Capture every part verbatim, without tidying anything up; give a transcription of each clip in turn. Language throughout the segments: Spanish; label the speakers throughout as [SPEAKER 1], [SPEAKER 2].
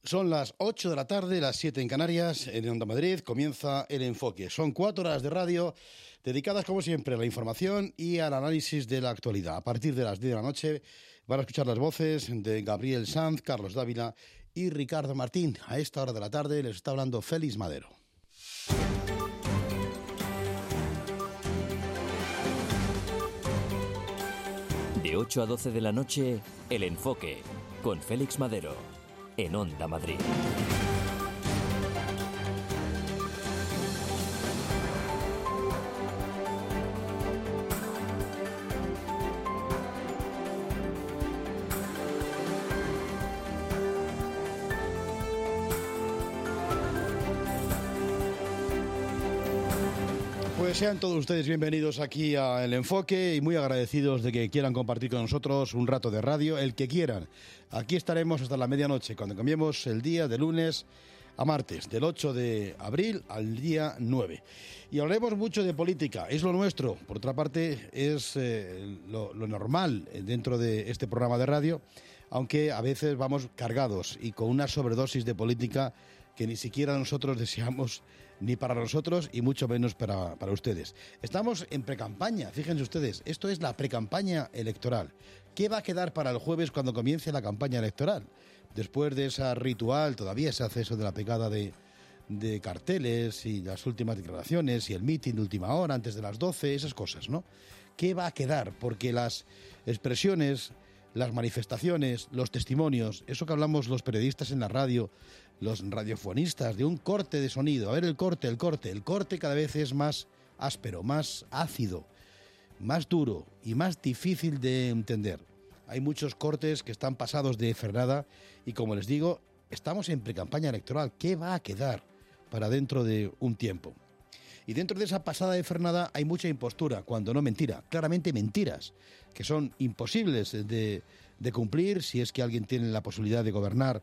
[SPEAKER 1] Son las ocho de la tarde, las siete en Canarias, en Onda Madrid, comienza El Enfoque. Son cuatro horas de radio dedicadas, como siempre, a la información y al análisis de la actualidad. A partir de las diez de la noche van a escuchar las voces de Gabriel Sanz, Carlos Dávila y Ricardo Martín. A esta hora de la tarde les está hablando Félix Madero.
[SPEAKER 2] De ocho a doce de la noche, El Enfoque, con Félix Madero, en Onda Madrid.
[SPEAKER 1] Pues sean todos ustedes bienvenidos aquí a El Enfoque y muy agradecidos de que quieran compartir con nosotros un rato de radio, el que quieran. Aquí estaremos hasta la medianoche, cuando cambiemos el día de lunes a martes, del ocho de abril al día nueve. Y hablaremos mucho de política, es lo nuestro. Por otra parte, es eh, lo, lo normal dentro de este programa de radio, aunque a veces vamos cargados y con una sobredosis de política que ni siquiera nosotros deseamos, ni para nosotros y mucho menos para, para ustedes. Estamos en precampaña, fíjense ustedes, esto es la precampaña electoral. ¿Qué va a quedar para el jueves cuando comience la campaña electoral? Después de ese ritual, todavía se hace eso de la pegada de, de carteles y las últimas declaraciones y el mitin de última hora, antes de las doce, esas cosas, ¿no? ¿Qué va a quedar? Porque las expresiones, las manifestaciones, los testimonios, eso que hablamos los periodistas en la radio, los radiofonistas, de un corte de sonido. A ver, el corte, el corte. El corte cada vez es más áspero, más ácido, más duro y más difícil de entender. Hay muchos cortes que están pasados de frenada y, como les digo, estamos en precampaña electoral. ¿Qué va a quedar para dentro de un tiempo? Y dentro de esa pasada de frenada hay mucha impostura, cuando no mentira, claramente mentiras, que son imposibles de, de cumplir si es que alguien tiene la posibilidad de gobernar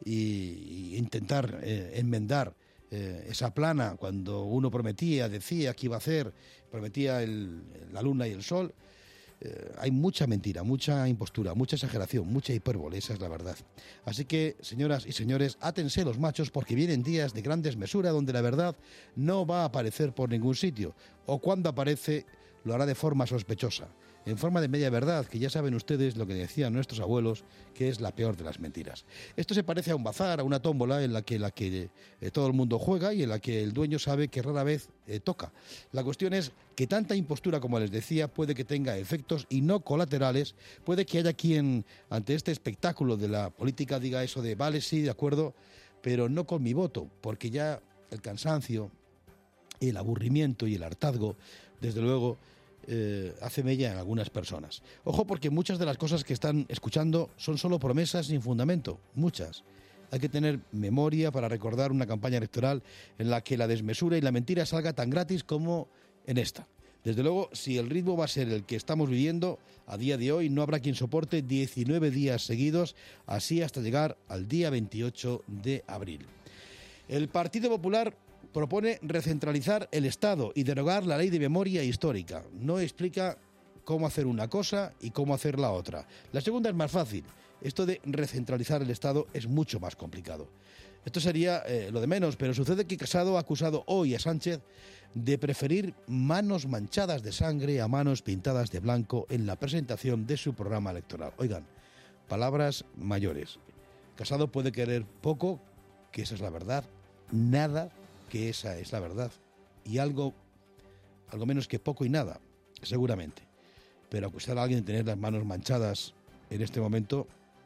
[SPEAKER 1] e intentar eh, enmendar eh, esa plana cuando uno prometía, decía que iba a hacer, prometía el, la luna y el sol. Eh, hay mucha mentira, mucha impostura, mucha exageración, mucha hipérbole, esa es la verdad. Así que, señoras y señores, átense los machos porque vienen días de gran desmesura donde la verdad no va a aparecer por ningún sitio, o cuando aparece lo hará de forma sospechosa, en forma de media verdad, que ya saben ustedes lo que decían nuestros abuelos, que es la peor de las mentiras. Esto se parece a un bazar, a una tómbola en la que, la que eh, todo el mundo juega y en la que el dueño sabe que rara vez eh, toca. La cuestión es que tanta impostura, como les decía, puede que tenga efectos y no colaterales. Puede que haya quien, ante este espectáculo de la política, diga eso de vale, sí, de acuerdo, pero no con mi voto, porque ya el cansancio, el aburrimiento y el hartazgo, desde luego, Eh, hace mella en algunas personas. Ojo, porque muchas de las cosas que están escuchando son solo promesas sin fundamento, muchas. Hay que tener memoria para recordar una campaña electoral en la que la desmesura y la mentira salga tan gratis como en esta. Desde luego, si el ritmo va a ser el que estamos viviendo a día de hoy, no habrá quien soporte diecinueve días seguidos, así hasta llegar al día veintiocho de abril. El Partido Popular propone recentralizar el Estado y derogar la ley de memoria histórica. No explica cómo hacer una cosa y cómo hacer la otra. La segunda es más fácil. Esto de recentralizar el Estado es mucho más complicado. Esto sería eh, lo de menos, pero sucede que Casado ha acusado hoy a Sánchez de preferir manos manchadas de sangre a manos pintadas de blanco en la presentación de su programa electoral. Oigan, palabras mayores. Casado puede querer poco, que esa es la verdad, nada, que esa es la verdad, y algo, algo menos que poco y nada, seguramente. Pero acusar a alguien de tener las manos manchadas en este momento,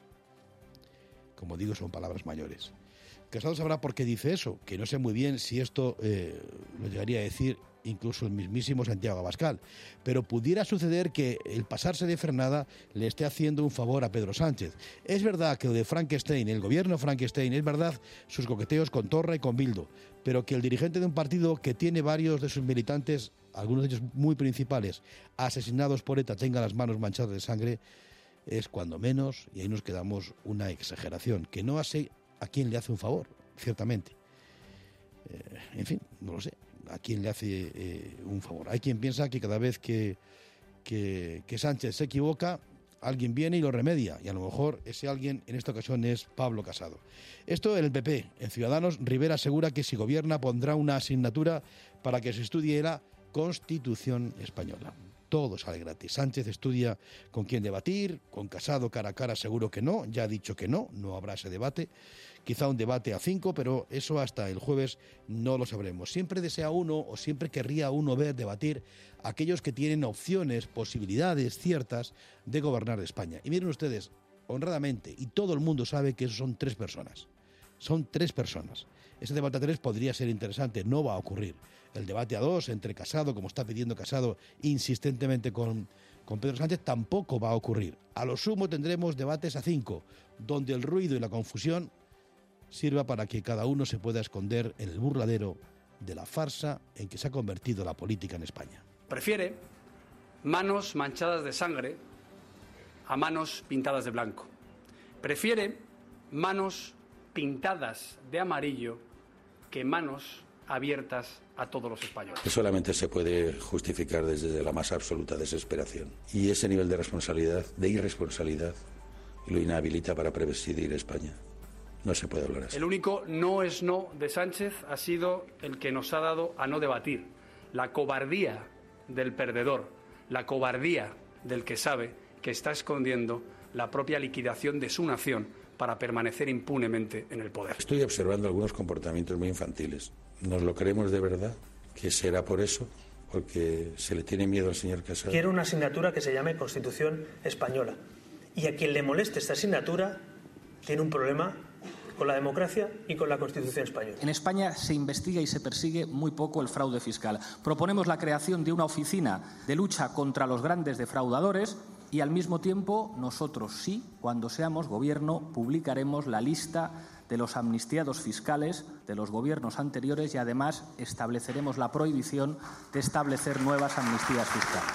[SPEAKER 1] como digo, son palabras mayores. Casado sabrá por qué dice eso, que no sé muy bien si esto eh, lo llegaría a decir incluso el mismísimo Santiago Abascal, pero pudiera suceder que el pasarse de frenada le esté haciendo un favor a Pedro Sánchez. Es verdad que lo de Frankenstein, el gobierno Frankenstein, es verdad sus coqueteos con Torra y con Bildu, pero que el dirigente de un partido que tiene varios de sus militantes, algunos de ellos muy principales, asesinados por ETA, tenga las manos manchadas de sangre, es cuando menos, y ahí nos quedamos, una exageración, que no hace a quien le hace un favor, ciertamente. Eh, en fin, no lo sé, a quién le hace eh, un favor. Hay quien piensa que cada vez que, que, que Sánchez se equivoca, alguien viene y lo remedia, y a lo mejor ese alguien en esta ocasión es Pablo Casado. Esto en el P P. En Ciudadanos, Rivera asegura que si gobierna pondrá una asignatura para que se estudie la Constitución española. Todo sale gratis. Sánchez estudia con quién debatir, con Casado cara a cara seguro que no, ya ha dicho que no, no habrá ese debate. Quizá un debate a cinco, pero eso hasta el jueves no lo sabremos. Siempre desea uno o siempre querría uno ver debatir a aquellos que tienen opciones, posibilidades ciertas de gobernar España. Y miren ustedes, honradamente, y todo el mundo sabe que esos son tres personas. Son tres personas. Ese debate a tres podría ser interesante, no va a ocurrir. El debate a dos entre Casado, como está pidiendo Casado insistentemente con, con Pedro Sánchez, tampoco va a ocurrir. A lo sumo tendremos debates a cinco, donde el ruido y la confusión sirva para que cada uno se pueda esconder en el burladero de la farsa en que se ha convertido la política en España.
[SPEAKER 3] Prefiere manos manchadas de sangre a manos pintadas de blanco. Prefiere manos pintadas de amarillo que manos abiertas a todos los españoles.
[SPEAKER 4] Que solamente se puede justificar desde la más absoluta desesperación. Y ese nivel de responsabilidad, de irresponsabilidad, lo inhabilita para presidir España. No se puede hablar así.
[SPEAKER 3] El único no es no de Sánchez ha sido el que nos ha dado a no debatir. La cobardía del perdedor, la cobardía del que sabe que está escondiendo la propia liquidación de su nación para permanecer impunemente en el poder.
[SPEAKER 4] Estoy observando algunos comportamientos muy infantiles. ¿Nos lo creemos de verdad? ¿Que será por eso? ¿Porque se le tiene miedo al señor Casado?
[SPEAKER 5] Quiero una asignatura que se llame Constitución Española. Y a quien le moleste esta asignatura tiene un problema con la democracia y con la Constitución española.
[SPEAKER 6] En España se investiga y se persigue muy poco el fraude fiscal. Proponemos la creación de una oficina de lucha contra los grandes defraudadores y, al mismo tiempo, nosotros sí, cuando seamos gobierno, publicaremos la lista de los amnistiados fiscales de los gobiernos anteriores y, además, estableceremos la prohibición de establecer nuevas amnistías fiscales.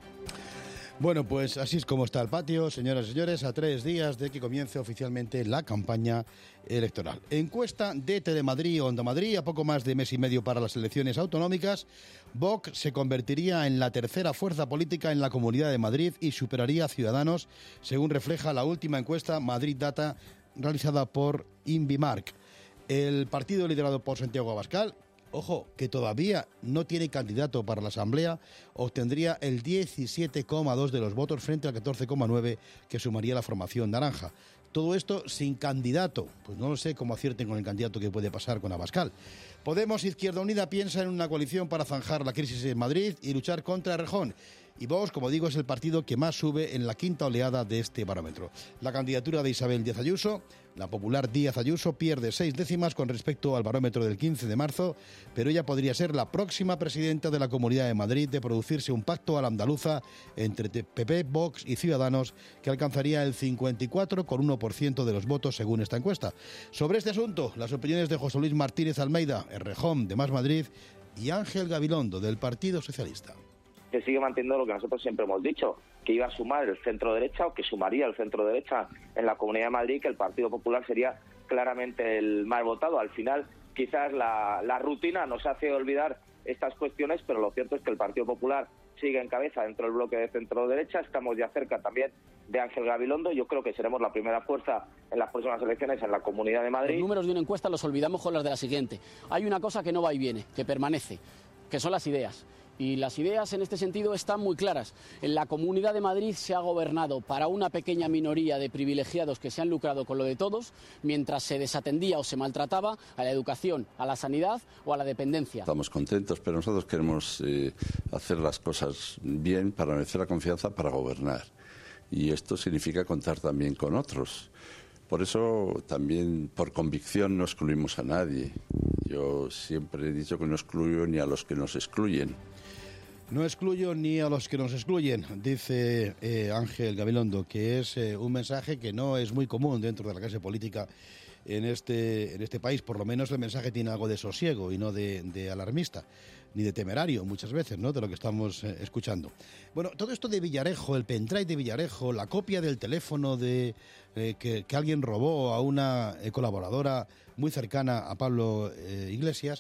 [SPEAKER 1] Bueno, pues así es como está el patio, señoras y señores, a tres días de que comience oficialmente la campaña electoral. Encuesta de Telemadrid, Onda Madrid, a poco más de mes y medio para las elecciones autonómicas, Vox se convertiría en la tercera fuerza política en la Comunidad de Madrid y superaría a Ciudadanos, según refleja la última encuesta Madrid Data realizada por Invimark. El partido liderado por Santiago Abascal, ojo, que todavía no tiene candidato para la Asamblea, obtendría el diecisiete coma dos de los votos frente al catorce coma nueve que sumaría la formación naranja. Todo esto sin candidato. Pues no lo sé cómo acierten con el candidato que puede pasar con Abascal. Podemos, Izquierda Unida, piensa en una coalición para zanjar la crisis en Madrid y luchar contra Errejón. Y Vox, como digo, es el partido que más sube en la quinta oleada de este barómetro. La candidatura de Isabel Díaz Ayuso, la popular Díaz Ayuso, pierde seis décimas con respecto al barómetro del quince de marzo, pero ella podría ser la próxima presidenta de la Comunidad de Madrid de producirse un pacto a la andaluza entre P P, Vox y Ciudadanos que alcanzaría el cincuenta y cuatro coma uno por ciento de los votos según esta encuesta. Sobre este asunto, las opiniones de José Luis Martínez Almeida, Errejón, de Más Madrid, y Ángel Gabilondo, del Partido Socialista.
[SPEAKER 7] Que sigue manteniendo lo que nosotros siempre hemos dicho, que iba a sumar el centro-derecha o que sumaría el centro-derecha en la Comunidad de Madrid, que el Partido Popular sería claramente el más votado. Al final, quizás la, la rutina nos hace olvidar estas cuestiones, pero lo cierto es que el Partido Popular sigue en cabeza dentro del bloque de centro-derecha. Estamos ya cerca también de Ángel Gabilondo. Yo creo que seremos la primera fuerza en las próximas elecciones en la Comunidad de Madrid.
[SPEAKER 8] Los números de una encuesta los olvidamos con los de la siguiente. Hay una cosa que no va y viene, que permanece, que son las ideas. Y las ideas en este sentido están muy claras. En la Comunidad de Madrid se ha gobernado para una pequeña minoría de privilegiados que se han lucrado con lo de todos, mientras se desatendía o se maltrataba a la educación, a la sanidad o a la dependencia.
[SPEAKER 9] Estamos contentos, pero nosotros queremos eh, hacer las cosas bien para merecer la confianza para gobernar. Y esto significa contar también con otros. Por eso también, por convicción, no excluimos a nadie. Yo siempre he dicho que no excluyo ni a los que nos excluyen.
[SPEAKER 1] No excluyo ni a los que nos excluyen, dice eh, Ángel Gabilondo, que es eh, un mensaje que no es muy común dentro de la clase política en este, en este país. Por lo menos el mensaje tiene algo de sosiego y no de, de alarmista, ni de temerario muchas veces, ¿no?, de lo que estamos eh, escuchando. Bueno, todo esto de Villarejo, el pendrive de Villarejo, la copia del teléfono de eh, que, que alguien robó a una eh, colaboradora muy cercana a Pablo eh, Iglesias,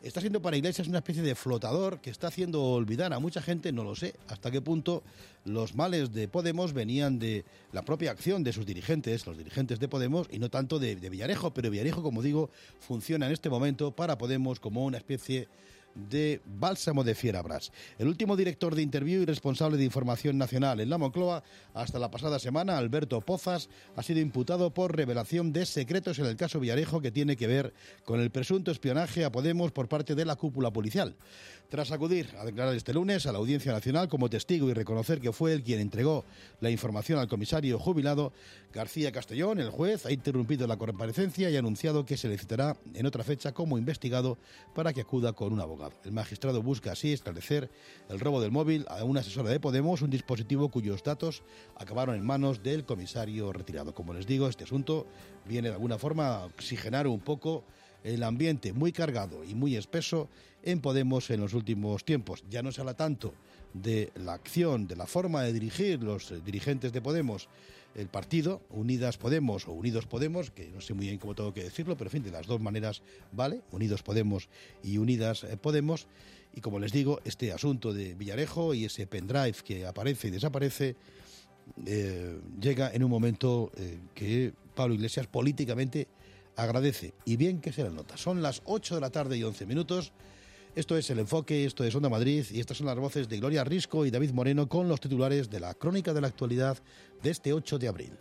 [SPEAKER 1] está siendo para Iglesias una especie de flotador que está haciendo olvidar a mucha gente, no lo sé, hasta qué punto los males de Podemos venían de la propia acción de sus dirigentes, los dirigentes de Podemos, y no tanto de, de Villarejo, pero Villarejo, como digo, funciona en este momento para Podemos como una especie de bálsamo de fierabrás. El último director de Interviú y responsable de Información Nacional en la Moncloa, hasta la pasada semana, Alberto Pozas, ha sido imputado por revelación de secretos en el caso Villarejo, que tiene que ver con el presunto espionaje a Podemos por parte de la cúpula policial. Tras acudir a declarar este lunes a la Audiencia Nacional como testigo y reconocer que fue él quien entregó la información al comisario jubilado, García Castellón, el juez, ha interrumpido la comparecencia y ha anunciado que se le citará en otra fecha como investigado para que acuda con un abogado. El magistrado busca así esclarecer el robo del móvil a una asesora de Podemos, un dispositivo cuyos datos acabaron en manos del comisario retirado. Como les digo, este asunto viene de alguna forma a oxigenar un poco el ambiente muy cargado y muy espeso en Podemos en los últimos tiempos. Ya no se habla tanto de la acción, de la forma de dirigir los dirigentes de Podemos el partido, Unidas Podemos o Unidos Podemos, que no sé muy bien cómo tengo que decirlo, pero en fin, de las dos maneras vale, Unidos Podemos y Unidas Podemos. Y como les digo, este asunto de Villarejo y ese pendrive que aparece y desaparece eh, llega en un momento eh, que Pablo Iglesias políticamente agradece, y bien que se la nota. Son las ocho de la tarde y once minutos. Esto es El Enfoque, esto es Onda Madrid, y estas son las voces de Gloria Risco y David Moreno con los titulares de la crónica de la actualidad de este ocho de abril.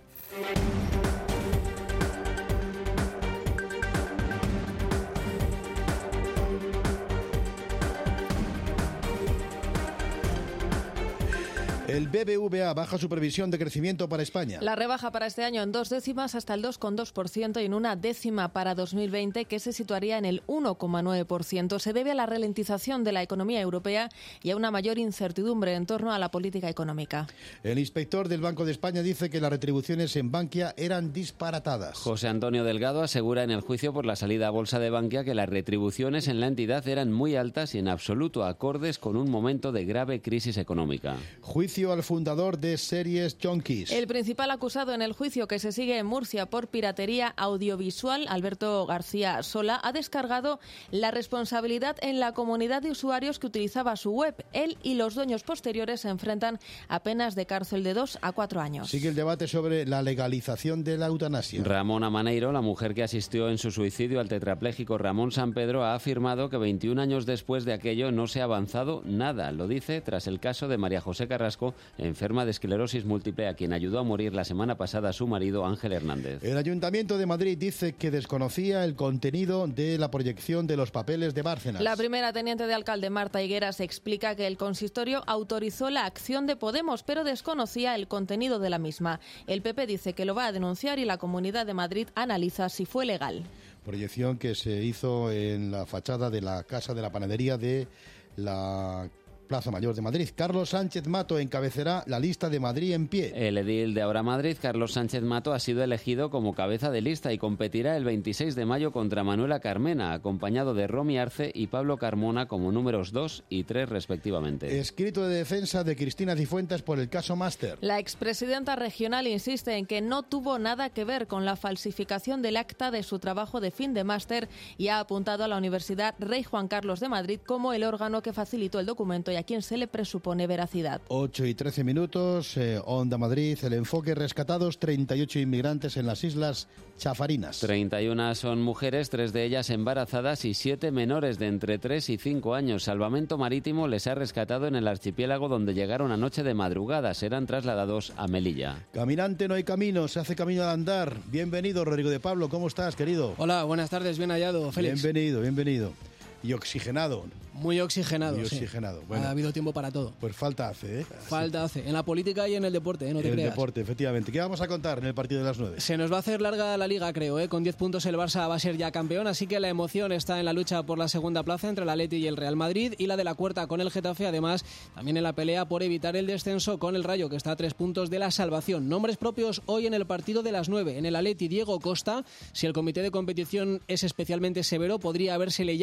[SPEAKER 1] El B B V A baja su previsión de crecimiento para España.
[SPEAKER 10] La rebaja para este año en dos décimas hasta el dos coma dos por ciento y en una décima para dos mil veinte, que se situaría en el uno coma nueve por ciento. Se debe a la ralentización de la economía europea y a una mayor incertidumbre en torno a la política económica.
[SPEAKER 1] El inspector del Banco de España dice que las retribuciones en Bankia eran disparatadas.
[SPEAKER 11] José Antonio Delgado asegura en el juicio por la salida a bolsa de Bankia que las retribuciones en la entidad eran muy altas y en absoluto acordes con un momento de grave crisis económica.
[SPEAKER 1] Juicio al fundador de Series Junkies.
[SPEAKER 10] El principal acusado en el juicio que se sigue en Murcia por piratería audiovisual, Alberto García Sola, ha descargado la responsabilidad en la comunidad de usuarios que utilizaba su web. Él y los dueños posteriores se enfrentan a penas de cárcel de dos a cuatro años.
[SPEAKER 1] Sigue el debate sobre la legalización de la eutanasia.
[SPEAKER 11] Ramona Maneiro, la mujer que asistió en su suicidio al tetrapléjico Ramón Sampedro, ha afirmado que veintiún años después de aquello no se ha avanzado nada. Lo dice tras el caso de María José Carrasco, enferma de esclerosis múltiple, a quien ayudó a morir la semana pasada su marido Ángel Hernández.
[SPEAKER 1] El Ayuntamiento de Madrid dice que desconocía el contenido de la proyección de los papeles de Bárcenas.
[SPEAKER 10] La primera teniente de alcalde, Marta Higueras, explica que el consistorio autorizó la acción de Podemos, pero desconocía el contenido de la misma. El P P dice que lo va a denunciar y la Comunidad de Madrid analiza si fue legal.
[SPEAKER 1] Proyección que se hizo en la fachada de la Casa de la Panadería de la Plaza Mayor de Madrid. Carlos Sánchez Mato encabezará la lista de Madrid en pie.
[SPEAKER 11] El edil de Ahora Madrid, Carlos Sánchez Mato, ha sido elegido como cabeza de lista y competirá el veintiséis de mayo contra Manuela Carmena, acompañado de Romy Arce y Pablo Carmona como números dos y tres respectivamente.
[SPEAKER 1] Escrito de defensa de Cristina Cifuentes por el caso Máster.
[SPEAKER 10] La expresidenta regional insiste en que no tuvo nada que ver con la falsificación del acta de su trabajo de fin de máster y ha apuntado a la Universidad Rey Juan Carlos de Madrid como el órgano que facilitó el documento y a quien se le presupone veracidad.
[SPEAKER 1] ocho y trece minutos, eh, Onda Madrid, El Enfoque. Rescatados treinta y ocho inmigrantes en las Islas Chafarinas.
[SPEAKER 11] treinta y una son mujeres, tres de ellas embarazadas y siete menores de entre tres y cinco años. Salvamento Marítimo les ha rescatado en el archipiélago, donde llegaron anoche de madrugada. Serán trasladados a Melilla.
[SPEAKER 1] Caminante no hay camino, se hace camino al andar. Bienvenido, Rodrigo de Pablo. ¿Cómo estás, querido?
[SPEAKER 12] Hola, buenas tardes, bien hallado, Félix.
[SPEAKER 1] Bienvenido, bienvenido. Y oxigenado.
[SPEAKER 12] Muy oxigenado,
[SPEAKER 1] Muy oxigenado.
[SPEAKER 12] Sí.
[SPEAKER 1] Bueno,
[SPEAKER 12] ha habido tiempo para todo.
[SPEAKER 1] Pues falta hace, ¿eh?
[SPEAKER 12] Falta hace. En la política y en el deporte, ¿eh? No te
[SPEAKER 1] en
[SPEAKER 12] creas.
[SPEAKER 1] el deporte, efectivamente. ¿Qué vamos a contar en el partido de las nueve?
[SPEAKER 12] Se nos va a hacer larga la liga, creo, ¿eh? Con diez puntos el Barça va a ser ya campeón, así que la emoción está en la lucha por la segunda plaza entre el Atleti y el Real Madrid, y la de la cuarta con el Getafe, además, también en la pelea por evitar el descenso con el Rayo, que está a tres puntos de la salvación. Nombres propios hoy en el partido de las nueve. En el Atleti, Diego Costa. Si el comité de competición es especialmente severo, podría habérsele ya acabado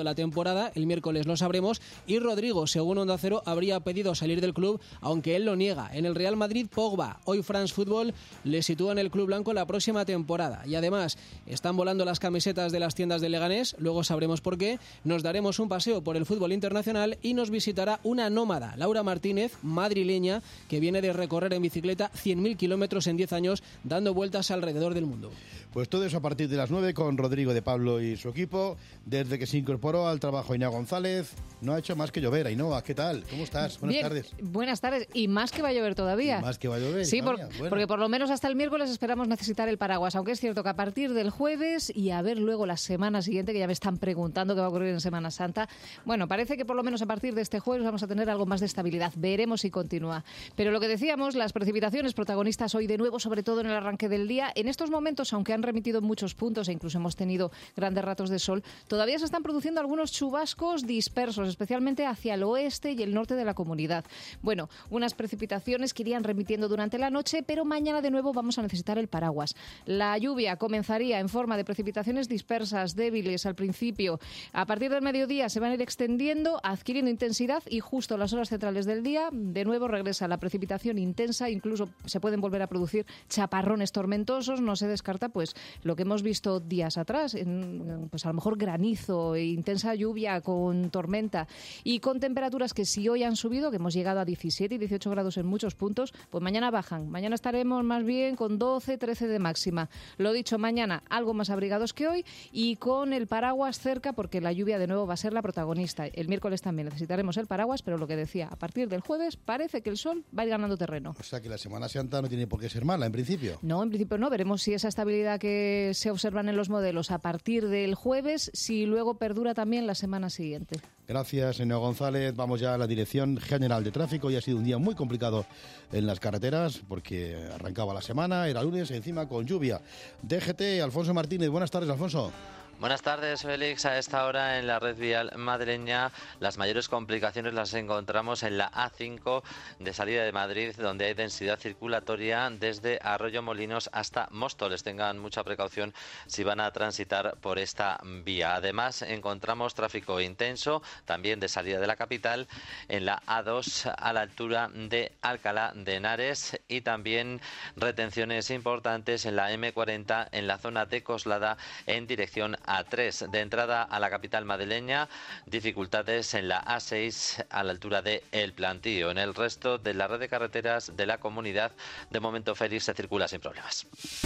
[SPEAKER 12] de la temporada. El miércoles lo sabremos. Y Rodrigo, según Onda Cero, habría pedido salir del club, aunque él lo niega. En el Real Madrid, Pogba. Hoy France Football le sitúa en el club blanco la próxima temporada. Y además, están volando las camisetas de las tiendas de Leganés. Luego sabremos por qué. Nos daremos un paseo por el fútbol internacional y nos visitará una nómada, Laura Martínez, madrileña, que viene de recorrer en bicicleta cien mil kilómetros en diez años, dando vueltas alrededor del mundo.
[SPEAKER 1] Pues todo eso a partir de las nueve con Rodrigo de Pablo y su equipo. Desde que se incorporó al trabajo Ainhoa González, no ha hecho más que llover. Ainhoa, ¿qué tal? ¿Cómo estás? Buenas
[SPEAKER 13] Bien,
[SPEAKER 1] tardes.
[SPEAKER 13] Buenas tardes. Y más que va a llover todavía.
[SPEAKER 1] Y más que va a llover.
[SPEAKER 13] Sí, por,
[SPEAKER 1] bueno.
[SPEAKER 13] porque por lo menos hasta el miércoles esperamos necesitar el paraguas. Aunque es cierto que a partir del jueves y a ver luego la semana siguiente, que ya me están preguntando qué va a ocurrir en Semana Santa, bueno, parece que por lo menos a partir de este jueves vamos a tener algo más de estabilidad. Veremos si continúa. Pero lo que decíamos, las precipitaciones protagonistas hoy de nuevo, sobre todo en el arranque del día. En estos momentos, aunque han remitido muchos puntos e incluso hemos tenido grandes ratos de sol, todavía se están produciendo algunos chubascos dispersos, especialmente hacia el oeste y el norte de la comunidad. Bueno, unas precipitaciones que irían remitiendo durante la noche, pero mañana de nuevo vamos a necesitar el paraguas. La lluvia comenzaría en forma de precipitaciones dispersas, débiles al principio. A partir del mediodía se van a ir extendiendo, adquiriendo intensidad y justo a las horas centrales del día de nuevo regresa la precipitación intensa, incluso se pueden volver a producir chaparrones tormentosos. No se descarta pues lo que hemos visto días atrás, en, pues a lo mejor granizo e intensa lluvia con tormenta y con temperaturas que si hoy han subido, que hemos llegado a diecisiete y dieciocho grados en muchos puntos, pues mañana bajan. Mañana estaremos más bien con doce, trece de máxima. Lo dicho, mañana algo más abrigados que hoy y con el paraguas cerca porque la lluvia de nuevo va a ser la protagonista. El miércoles también necesitaremos el paraguas, pero lo que decía, a partir del jueves parece que el sol va a ir ganando terreno.
[SPEAKER 1] O sea que la Semana Santa no tiene por qué ser mala, en principio.
[SPEAKER 13] No, en principio no. Veremos si esa estabilidad que se observan en los modelos a partir del jueves, si luego perdura también la semana siguiente.
[SPEAKER 1] Gracias, Ainhoa González. Vamos ya a la Dirección General de Tráfico. Y ha sido un día muy complicado en las carreteras porque arrancaba la semana, era lunes, encima con lluvia. D G T, Alfonso Martínez. Buenas tardes, Alfonso.
[SPEAKER 14] Buenas tardes, Félix. A esta hora en la red vial madrileña las mayores complicaciones las encontramos en la A cinco de salida de Madrid, donde hay densidad circulatoria desde Arroyo Molinos hasta Móstoles. Tengan mucha precaución si van a transitar por esta vía. Además, encontramos tráfico intenso también de salida de la capital en la A dos a la altura de Alcalá de Henares y también retenciones importantes en la M cuarenta en la zona de Coslada en dirección a A tres. De entrada a la capital madrileña, dificultades en la A seis a la altura de El Plantío. En el resto de la red de carreteras de la comunidad, de momento, Félix, se circula sin problemas.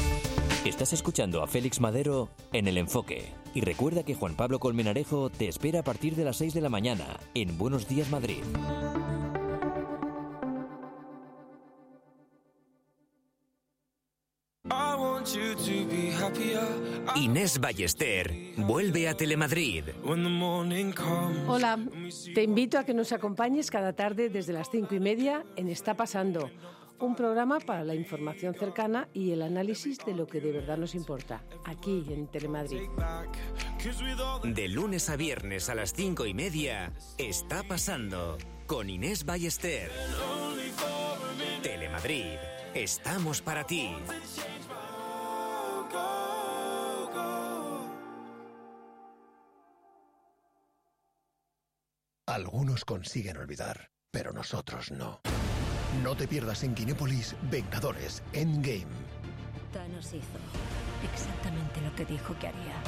[SPEAKER 2] Estás escuchando a Félix Madero en El Enfoque. Y recuerda que Juan Pablo Colmenarejo te espera a partir de las seis de la mañana en Buenos Días Madrid.
[SPEAKER 15] Inés Ballester vuelve a Telemadrid.
[SPEAKER 16] Hola, te invito a que nos acompañes cada tarde desde las cinco y media en Está Pasando, un programa para la información cercana y el análisis de lo que de verdad nos importa, aquí en Telemadrid.
[SPEAKER 15] De lunes a viernes a las cinco y media, Está Pasando, con Inés Ballester. Telemadrid, estamos para ti.
[SPEAKER 17] Algunos consiguen olvidar, pero nosotros no. No te pierdas en Kinépolis Vengadores Endgame.
[SPEAKER 18] Thanos hizo exactamente lo que dijo que haría.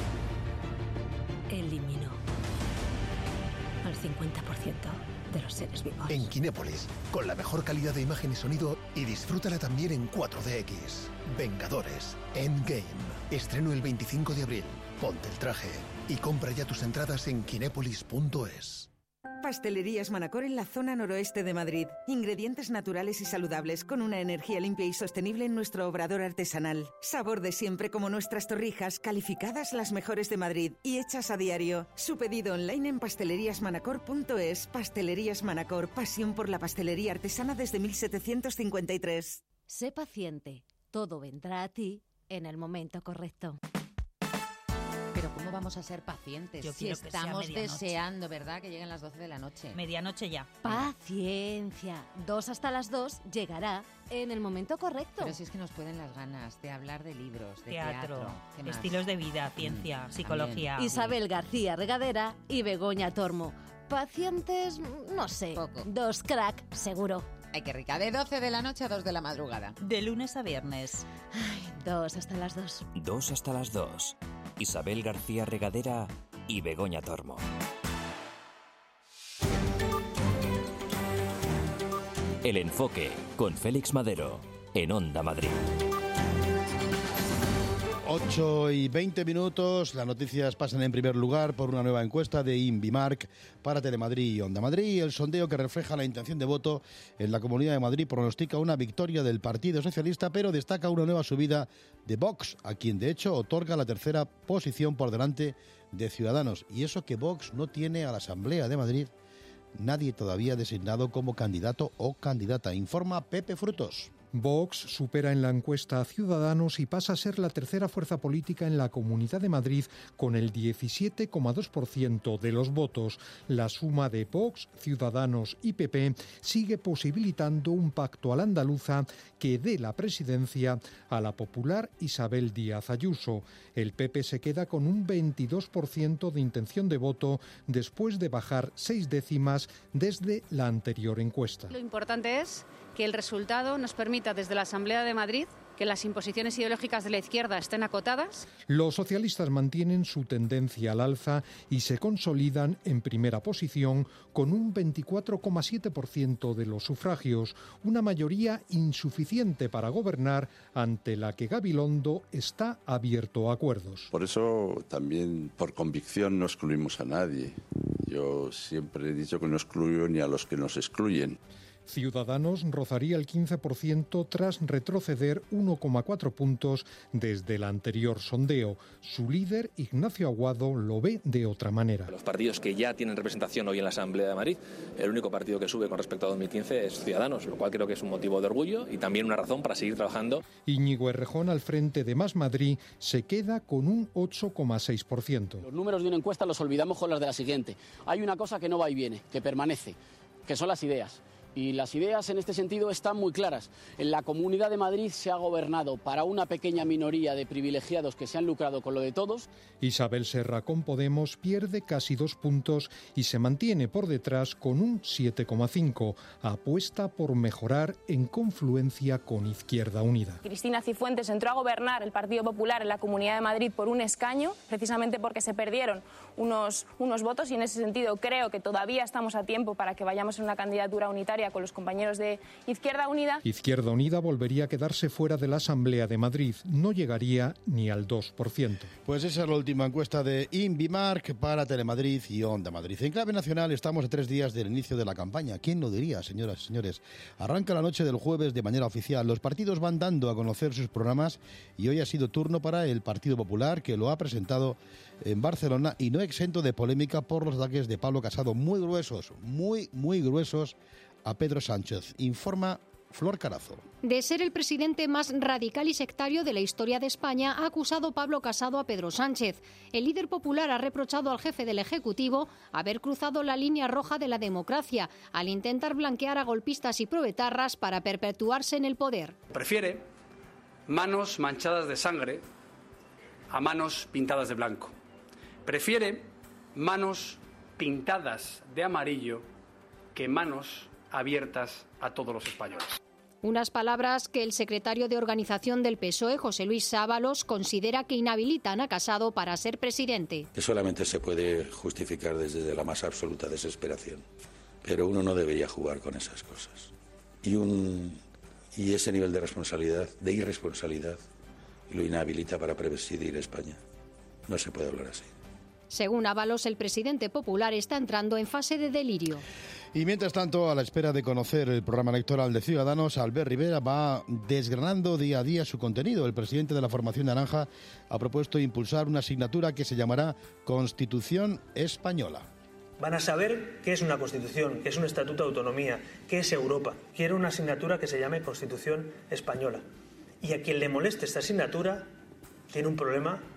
[SPEAKER 18] Eliminó al cincuenta por ciento de los seres vivos.
[SPEAKER 17] En Kinépolis, con la mejor calidad de imagen y sonido, y disfrútala también en cuatro D X. Vengadores Endgame. Estreno el veinticinco de abril. Ponte el traje y compra ya tus entradas en kinépolis punto es.
[SPEAKER 19] Pastelerías Manacor en la zona noroeste de Madrid. Ingredientes naturales y saludables con una energía limpia y sostenible en nuestro obrador artesanal. Sabor de siempre como nuestras torrijas, calificadas las mejores de Madrid y hechas a diario. Su pedido online en pastelerías manacor punto es. Pastelerías Manacor, pasión por la pastelería artesana desde mil setecientos cincuenta y tres.
[SPEAKER 18] Sé paciente, todo vendrá a ti en el momento correcto.
[SPEAKER 20] Pero ¿cómo vamos a ser pacientes?
[SPEAKER 21] Yo
[SPEAKER 20] si
[SPEAKER 21] quiero que sea
[SPEAKER 20] estamos
[SPEAKER 21] medianoche.
[SPEAKER 20] deseando, ¿verdad?, que lleguen las doce de la noche.
[SPEAKER 21] Medianoche ya.
[SPEAKER 22] Paciencia. Dos hasta las dos llegará en el momento correcto.
[SPEAKER 20] Pero si es que nos pueden las ganas de hablar de libros, de
[SPEAKER 21] Teatro,
[SPEAKER 20] teatro. ¿Qué más?
[SPEAKER 21] estilos de vida, ciencia,
[SPEAKER 20] Mm,
[SPEAKER 21] psicología.
[SPEAKER 22] Isabel García Regadera y Begoña Tormo. Pacientes, no sé.
[SPEAKER 20] Poco.
[SPEAKER 22] Dos crack, seguro.
[SPEAKER 20] Ay, qué rica. De doce de la noche a dos de la madrugada.
[SPEAKER 21] De lunes a viernes.
[SPEAKER 22] Ay, dos hasta las dos.
[SPEAKER 2] Dos hasta las dos. Isabel García Regadera y Begoña Tormo. El Enfoque, con Félix Madero, en Onda Madrid.
[SPEAKER 1] ocho y veinte minutos, las noticias pasan en primer lugar por una nueva encuesta de Invimark para Telemadrid y Onda Madrid. El sondeo que refleja la intención de voto en la Comunidad de Madrid pronostica una victoria del Partido Socialista, pero destaca una nueva subida de Vox, a quien de hecho otorga la tercera posición por delante de Ciudadanos. Y eso que Vox no tiene a la Asamblea de Madrid nadie todavía designado como candidato o candidata, informa Pepe Frutos.
[SPEAKER 23] Vox supera en la encuesta a Ciudadanos y pasa a ser la tercera fuerza política en la Comunidad de Madrid con el diecisiete coma dos por ciento de los votos. La suma de Vox, Ciudadanos y P P sigue posibilitando un pacto a la andaluza que dé la presidencia a la popular Isabel Díaz Ayuso. El P P se queda con un veintidós por ciento de intención de voto después de bajar seis décimas desde la anterior encuesta.
[SPEAKER 24] Lo importante es que el resultado nos permita desde la Asamblea de Madrid que las imposiciones ideológicas de la izquierda estén acotadas.
[SPEAKER 23] Los socialistas mantienen su tendencia al alza y se consolidan en primera posición con un veinticuatro coma siete por ciento de los sufragios, una mayoría insuficiente para gobernar ante la que Gabilondo está abierto a acuerdos.
[SPEAKER 9] Por eso también por convicción no excluimos a nadie. Yo siempre he dicho que no excluyo ni a los que nos excluyen.
[SPEAKER 23] Ciudadanos rozaría el quince por ciento tras retroceder uno coma cuatro puntos desde el anterior sondeo. Su líder, Ignacio Aguado, lo ve de otra manera.
[SPEAKER 25] Los partidos que ya tienen representación hoy en la Asamblea de Madrid, el único partido que sube con respecto a dos mil quince es Ciudadanos, lo cual creo que es un motivo de orgullo y también una razón para seguir trabajando.
[SPEAKER 23] Íñigo Errejón, al frente de Más Madrid, se queda con un ocho coma seis por ciento.
[SPEAKER 8] Los números de una encuesta los olvidamos con las de la siguiente. Hay una cosa que no va y viene, que permanece, que son las ideas. Y las ideas en este sentido están muy claras. En la Comunidad de Madrid se ha gobernado para una pequeña minoría de privilegiados que se han lucrado con lo de todos.
[SPEAKER 23] Isabel Serra con Podemos pierde casi dos puntos y se mantiene por detrás con un siete coma cinco. Apuesta por mejorar en confluencia con Izquierda Unida.
[SPEAKER 26] Cristina Cifuentes entró a gobernar el Partido Popular en la Comunidad de Madrid por un escaño, precisamente porque se perdieron unos, unos votos, y en ese sentido creo que todavía estamos a tiempo para que vayamos en una candidatura unitaria con los compañeros de Izquierda Unida.
[SPEAKER 23] Izquierda Unida volvería a quedarse fuera de la Asamblea de Madrid. No llegaría ni al dos por ciento.
[SPEAKER 1] Pues esa es la última encuesta de Invimark para Telemadrid y Onda Madrid. En clave nacional estamos a tres días del inicio de la campaña. ¿Quién lo diría, señoras y señores? Arranca la noche del jueves de manera oficial. Los partidos van dando a conocer sus programas y hoy ha sido turno para el Partido Popular, que lo ha presentado en Barcelona y no exento de polémica por los ataques de Pablo Casado muy gruesos, muy, muy gruesos a Pedro Sánchez. Informa Flor Carazo.
[SPEAKER 27] De ser el presidente más radical y sectario de la historia de España, ha acusado Pablo Casado a Pedro Sánchez. El líder popular ha reprochado al jefe del Ejecutivo haber cruzado la línea roja de la democracia al intentar blanquear a golpistas y proetarras para perpetuarse en el poder.
[SPEAKER 3] Prefiere manos manchadas de sangre a manos pintadas de blanco. Prefiere manos pintadas de amarillo que manos abiertas a todos los españoles.
[SPEAKER 27] Unas palabras que el secretario de Organización del P S O E, José Luis Sábalos, considera que inhabilitan a Casado para ser presidente.
[SPEAKER 4] Que solamente se puede justificar desde la más absoluta desesperación. Pero uno no debería jugar con esas cosas. Y, un, y ese nivel de responsabilidad, de irresponsabilidad, lo inhabilita para presidir España. No se puede hablar así.
[SPEAKER 27] Según Ábalos, el presidente popular está entrando en fase de delirio.
[SPEAKER 1] Y mientras tanto, a la espera de conocer el programa electoral de Ciudadanos, Albert Rivera va desgranando día a día su contenido. El presidente de la formación naranja ha propuesto impulsar una asignatura que se llamará Constitución Española.
[SPEAKER 5] Van a saber qué es una Constitución, qué es un Estatuto de Autonomía, qué es Europa. Quiero una asignatura que se llame Constitución Española. Y a quien le moleste esta asignatura tiene un problema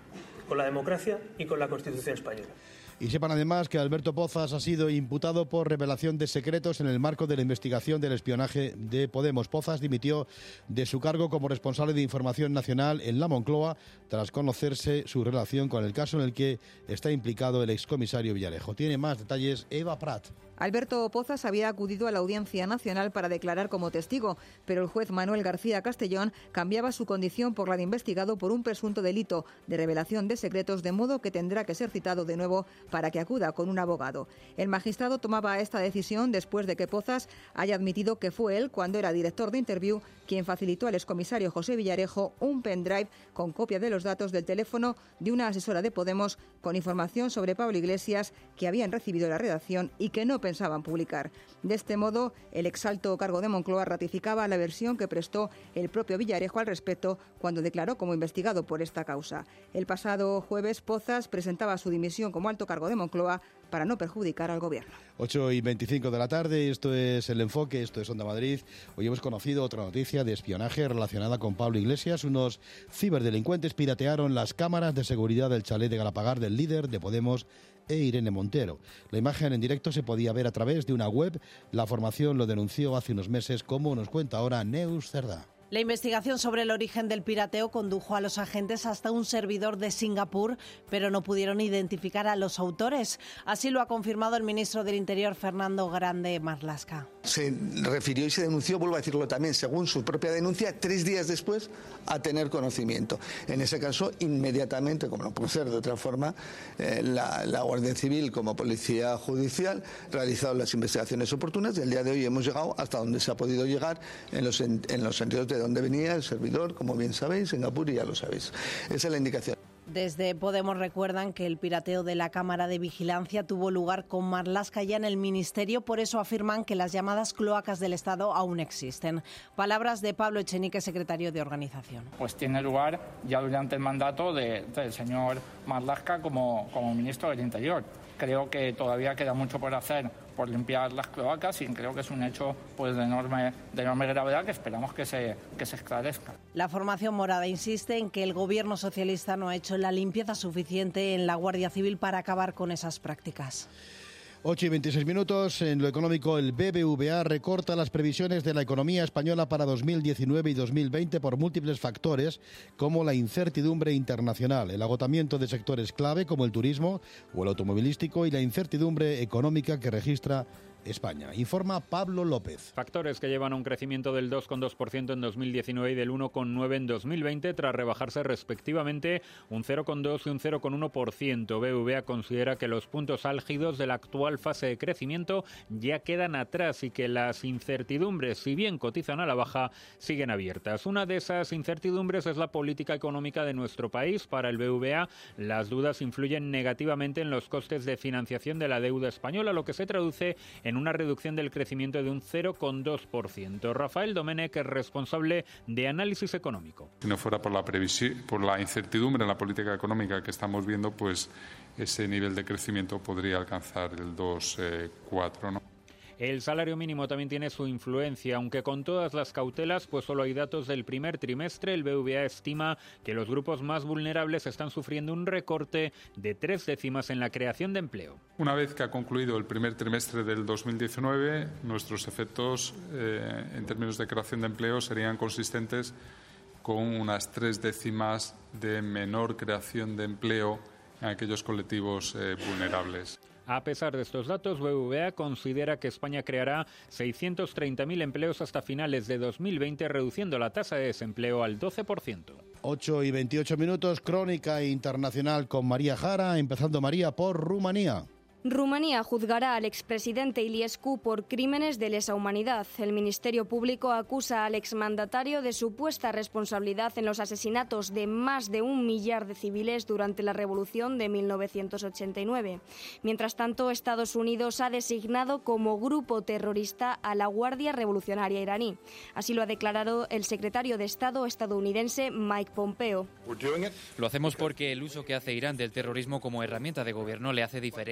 [SPEAKER 5] con la democracia y con la Constitución española.
[SPEAKER 1] Y sepan además que Alberto Pozas ha sido imputado por revelación de secretos en el marco de la investigación del espionaje de Podemos. Pozas dimitió de su cargo como responsable de Información Nacional en la Moncloa tras conocerse su relación con el caso en el que está implicado el excomisario Villarejo. Tiene más detalles Eva Prat.
[SPEAKER 6] Alberto Pozas había acudido a la Audiencia Nacional para declarar como testigo, pero el juez Manuel García Castellón cambiaba su condición por la de investigado por un presunto delito de revelación de secretos, de modo que tendrá que ser citado de nuevo para que acuda con un abogado. El magistrado tomaba esta decisión después de que Pozas haya admitido que fue él, cuando era director de Interview, quien facilitó al excomisario José Villarejo un pendrive con copia de los datos del teléfono de una asesora de Podemos con información sobre Pablo Iglesias que habían recibido la redacción y que no pensaban publicar. De este modo, el exalto cargo de Moncloa ratificaba la versión que prestó el propio Villarejo al respecto cuando declaró como investigado por esta causa. El pasado jueves, Pozas presentaba su dimisión como alto cargo de Moncloa para no perjudicar al gobierno.
[SPEAKER 1] ocho y veinticinco de la tarde, esto es El Enfoque, esto es Onda Madrid. Hoy hemos conocido otra noticia de espionaje relacionada con Pablo Iglesias. Unos ciberdelincuentes piratearon las cámaras de seguridad del chalet de Galapagar del líder de Podemos e Irene Montero. La imagen en directo se podía ver a través de una web. La formación lo denunció hace unos meses, como nos cuenta ahora Neus Cerdá.
[SPEAKER 7] La investigación sobre el origen del pirateo condujo a los agentes hasta un servidor de Singapur, pero no pudieron identificar a los autores. Así lo ha confirmado el ministro del Interior, Fernando Grande Marlaska.
[SPEAKER 10] Se refirió y se denunció, vuelvo a decirlo también, según su propia denuncia, tres días después a tener conocimiento. En ese caso, inmediatamente, como no puede ser de otra forma, eh, la, la Guardia Civil como Policía Judicial realizaron las investigaciones oportunas y el día de hoy hemos llegado hasta donde se ha podido llegar en los, en, en los sentidos de dónde venía el servidor, como bien sabéis, Singapur, y ya lo sabéis. Esa es la indicación.
[SPEAKER 7] Desde Podemos recuerdan que el pirateo de la cámara de vigilancia tuvo lugar con Marlaska ya en el Ministerio, por eso afirman que las llamadas cloacas del Estado aún existen. Palabras de Pablo Echenique, secretario de Organización.
[SPEAKER 11] Pues tiene lugar ya durante el mandato de, del señor Marlaska como, como ministro del Interior. Creo que todavía queda mucho por hacer por limpiar las cloacas y creo que es un hecho pues de enorme, de enorme gravedad que esperamos que se, que se esclarezca.
[SPEAKER 7] La formación morada insiste en que el gobierno socialista no ha hecho la limpieza suficiente en la Guardia Civil para acabar con esas prácticas.
[SPEAKER 1] ocho y veintiséis minutos. En lo económico, el B B V A recorta las previsiones de la economía española para dos mil diecinueve y dos mil veinte por múltiples factores, como la incertidumbre internacional, el agotamiento de sectores clave como el turismo o el automovilístico y la incertidumbre económica que registra España. Informa Pablo López.
[SPEAKER 12] Factores que llevan a un crecimiento del dos coma dos por ciento en dos mil diecinueve y del uno coma nueve por ciento en dos mil veinte, tras rebajarse respectivamente un cero coma dos y un cero coma uno por ciento. B B V A considera que los puntos álgidos de la actual fase de crecimiento ya quedan atrás y que las incertidumbres, si bien cotizan a la baja, siguen abiertas. Una de esas incertidumbres es la política económica de nuestro país. Para el B B V A, las dudas influyen negativamente en los costes de financiación de la deuda española, lo que se traduce en una reducción del crecimiento de un cero coma dos por ciento. Rafael Domenech es responsable de análisis económico.
[SPEAKER 13] Si no fuera por la previsión, por la incertidumbre en la política económica que estamos viendo, pues ese nivel de crecimiento podría alcanzar el dos coma cuatro, ¿no?
[SPEAKER 12] El salario mínimo también tiene su influencia, aunque con todas las cautelas, pues solo hay datos del primer trimestre. El B B V A estima que los grupos más vulnerables están sufriendo un recorte de tres décimas en la creación de empleo.
[SPEAKER 13] Una vez que ha concluido el primer trimestre del dos mil diecinueve, nuestros efectos eh, en términos de creación de empleo serían consistentes con unas tres décimas de menor creación de empleo en aquellos colectivos eh, vulnerables.
[SPEAKER 12] A pesar de estos datos, B B V A considera que España creará seiscientos treinta mil empleos hasta finales de dos mil veinte, reduciendo la tasa de desempleo al doce por ciento.
[SPEAKER 1] ocho y veintiocho minutos, crónica internacional con María Jara, empezando María por Rumanía.
[SPEAKER 14] Rumanía juzgará al expresidente Iliescu por crímenes de lesa humanidad. El Ministerio Público acusa al exmandatario de supuesta responsabilidad en los asesinatos de más de un millar de civiles durante la Revolución de mil novecientos ochenta y nueve. Mientras tanto, Estados Unidos ha designado como grupo terrorista a la Guardia Revolucionaria iraní. Así lo ha declarado el secretario de Estado estadounidense Mike Pompeo.
[SPEAKER 28] Lo hacemos porque el uso que hace Irán del terrorismo como herramienta de gobierno le hace diferente de cualquier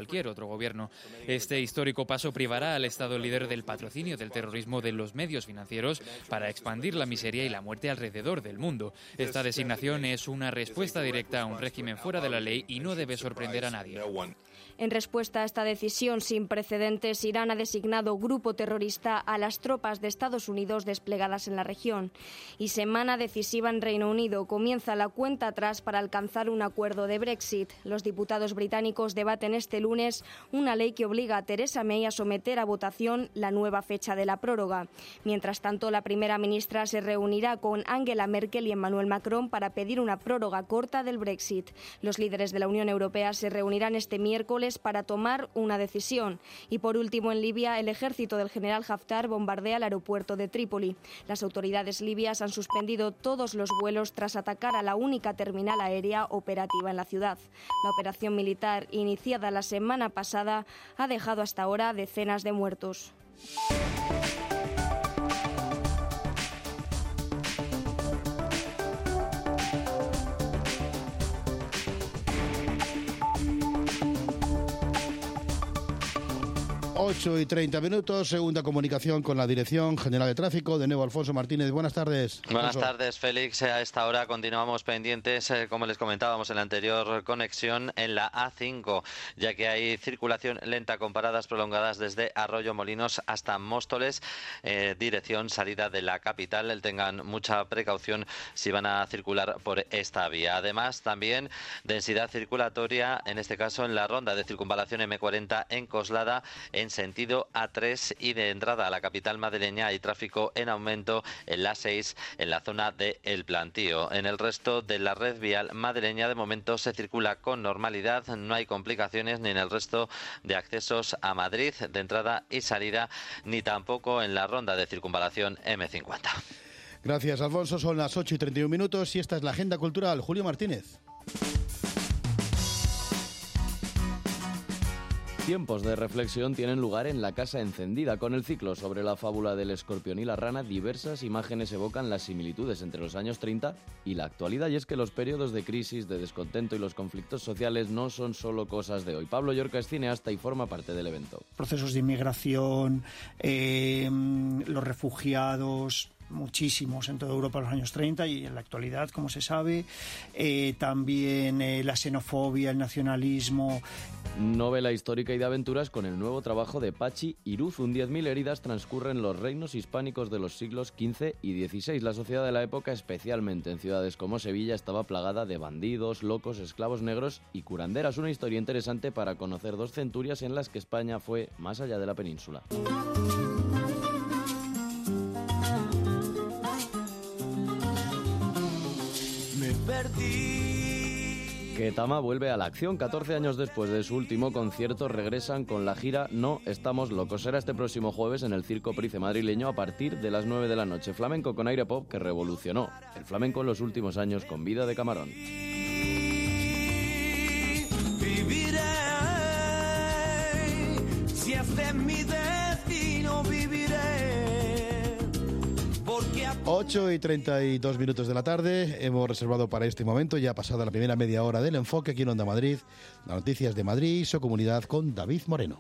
[SPEAKER 15] cualquier otro gobierno. Este histórico paso privará al Estado líder del patrocinio del terrorismo de los medios financieros para expandir la miseria y la muerte alrededor del mundo. Esta designación es una respuesta directa a un régimen fuera de la ley y no debe sorprender a nadie.
[SPEAKER 14] En respuesta a esta decisión sin precedentes, Irán ha designado grupo terrorista a las tropas de Estados Unidos desplegadas en la región. Y semana decisiva en Reino Unido. Comienza la cuenta atrás para alcanzar un acuerdo de Brexit. Los diputados británicos debaten este lunes una ley que obliga a Theresa May a someter a votación la nueva fecha de la prórroga. Mientras tanto, la primera ministra se reunirá con Angela Merkel y Emmanuel Macron para pedir una prórroga corta del Brexit. Los líderes de la Unión Europea se reunirán este miércoles para tomar una decisión. Y por último, en Libia, el ejército del general Haftar bombardea el aeropuerto de Trípoli. Las autoridades libias han suspendido todos los vuelos tras atacar a la única terminal aérea operativa en la ciudad. La operación militar, iniciada la semana pasada, ha dejado hasta ahora decenas de muertos.
[SPEAKER 1] ocho y treinta minutos, segunda comunicación con la Dirección General de Tráfico. De nuevo, Alfonso Martínez. Buenas tardes.
[SPEAKER 16] Buenas
[SPEAKER 1] Alfonso.
[SPEAKER 16] tardes, Félix. A esta hora continuamos pendientes, eh, como les comentábamos en la anterior conexión, en la A cinco, ya que hay circulación lenta con paradas prolongadas desde Arroyo Molinos hasta Móstoles, eh, dirección salida de la capital. Tengan mucha precaución si van a circular por esta vía. Además, también densidad circulatoria, en este caso en la ronda de circunvalación eme cuarenta en Coslada, en sentido A tres, y de entrada a la capital madrileña hay tráfico en aumento en la A seis en la zona de El Plantío. En el resto de la red vial madrileña de momento se circula con normalidad, no hay complicaciones ni en el resto de accesos a Madrid de entrada y salida, ni tampoco en la ronda de circunvalación eme cincuenta.
[SPEAKER 1] Gracias, Alfonso. Son las ocho y treinta y un minutos y esta es la agenda cultural. Julio Martínez.
[SPEAKER 17] Tiempos de reflexión tienen lugar en la Casa Encendida. Con el ciclo sobre la fábula del escorpión y la rana, diversas imágenes evocan las similitudes entre los años treinta y la actualidad. Y es que los periodos de crisis, de descontento y los conflictos sociales no son solo cosas de hoy. Pablo Llorca es cineasta y forma parte del evento.
[SPEAKER 18] Procesos de inmigración, eh, los refugiados, muchísimos en toda Europa en los años treinta y en la actualidad, como se sabe, eh, también eh, la xenofobia, el nacionalismo.
[SPEAKER 17] Novela histórica y de aventuras con el nuevo trabajo de Pachi Iruzun. diez mil heridas transcurren los reinos hispánicos de los siglos quince y dieciséis. La sociedad de la época, especialmente en ciudades como Sevilla, estaba plagada de bandidos, locos, esclavos negros y curanderas. Una historia interesante para conocer dos centurias en las que España fue más allá de la península.
[SPEAKER 19] Me perdí.
[SPEAKER 17] Ketama vuelve a la acción. catorce años después de su último concierto, regresan con la gira No Estamos Locos. Será este próximo jueves en el Circo Price madrileño a partir de las nueve de la noche. Flamenco con aire pop que revolucionó el flamenco en los últimos años con Vida de Camarón.
[SPEAKER 19] Viviré, si este es mi destino, viviré.
[SPEAKER 1] ocho y treinta y dos minutos de la tarde, hemos reservado para este momento, ya pasada la primera media hora del enfoque aquí en Onda Madrid, las noticias de Madrid y su comunidad con David Moreno.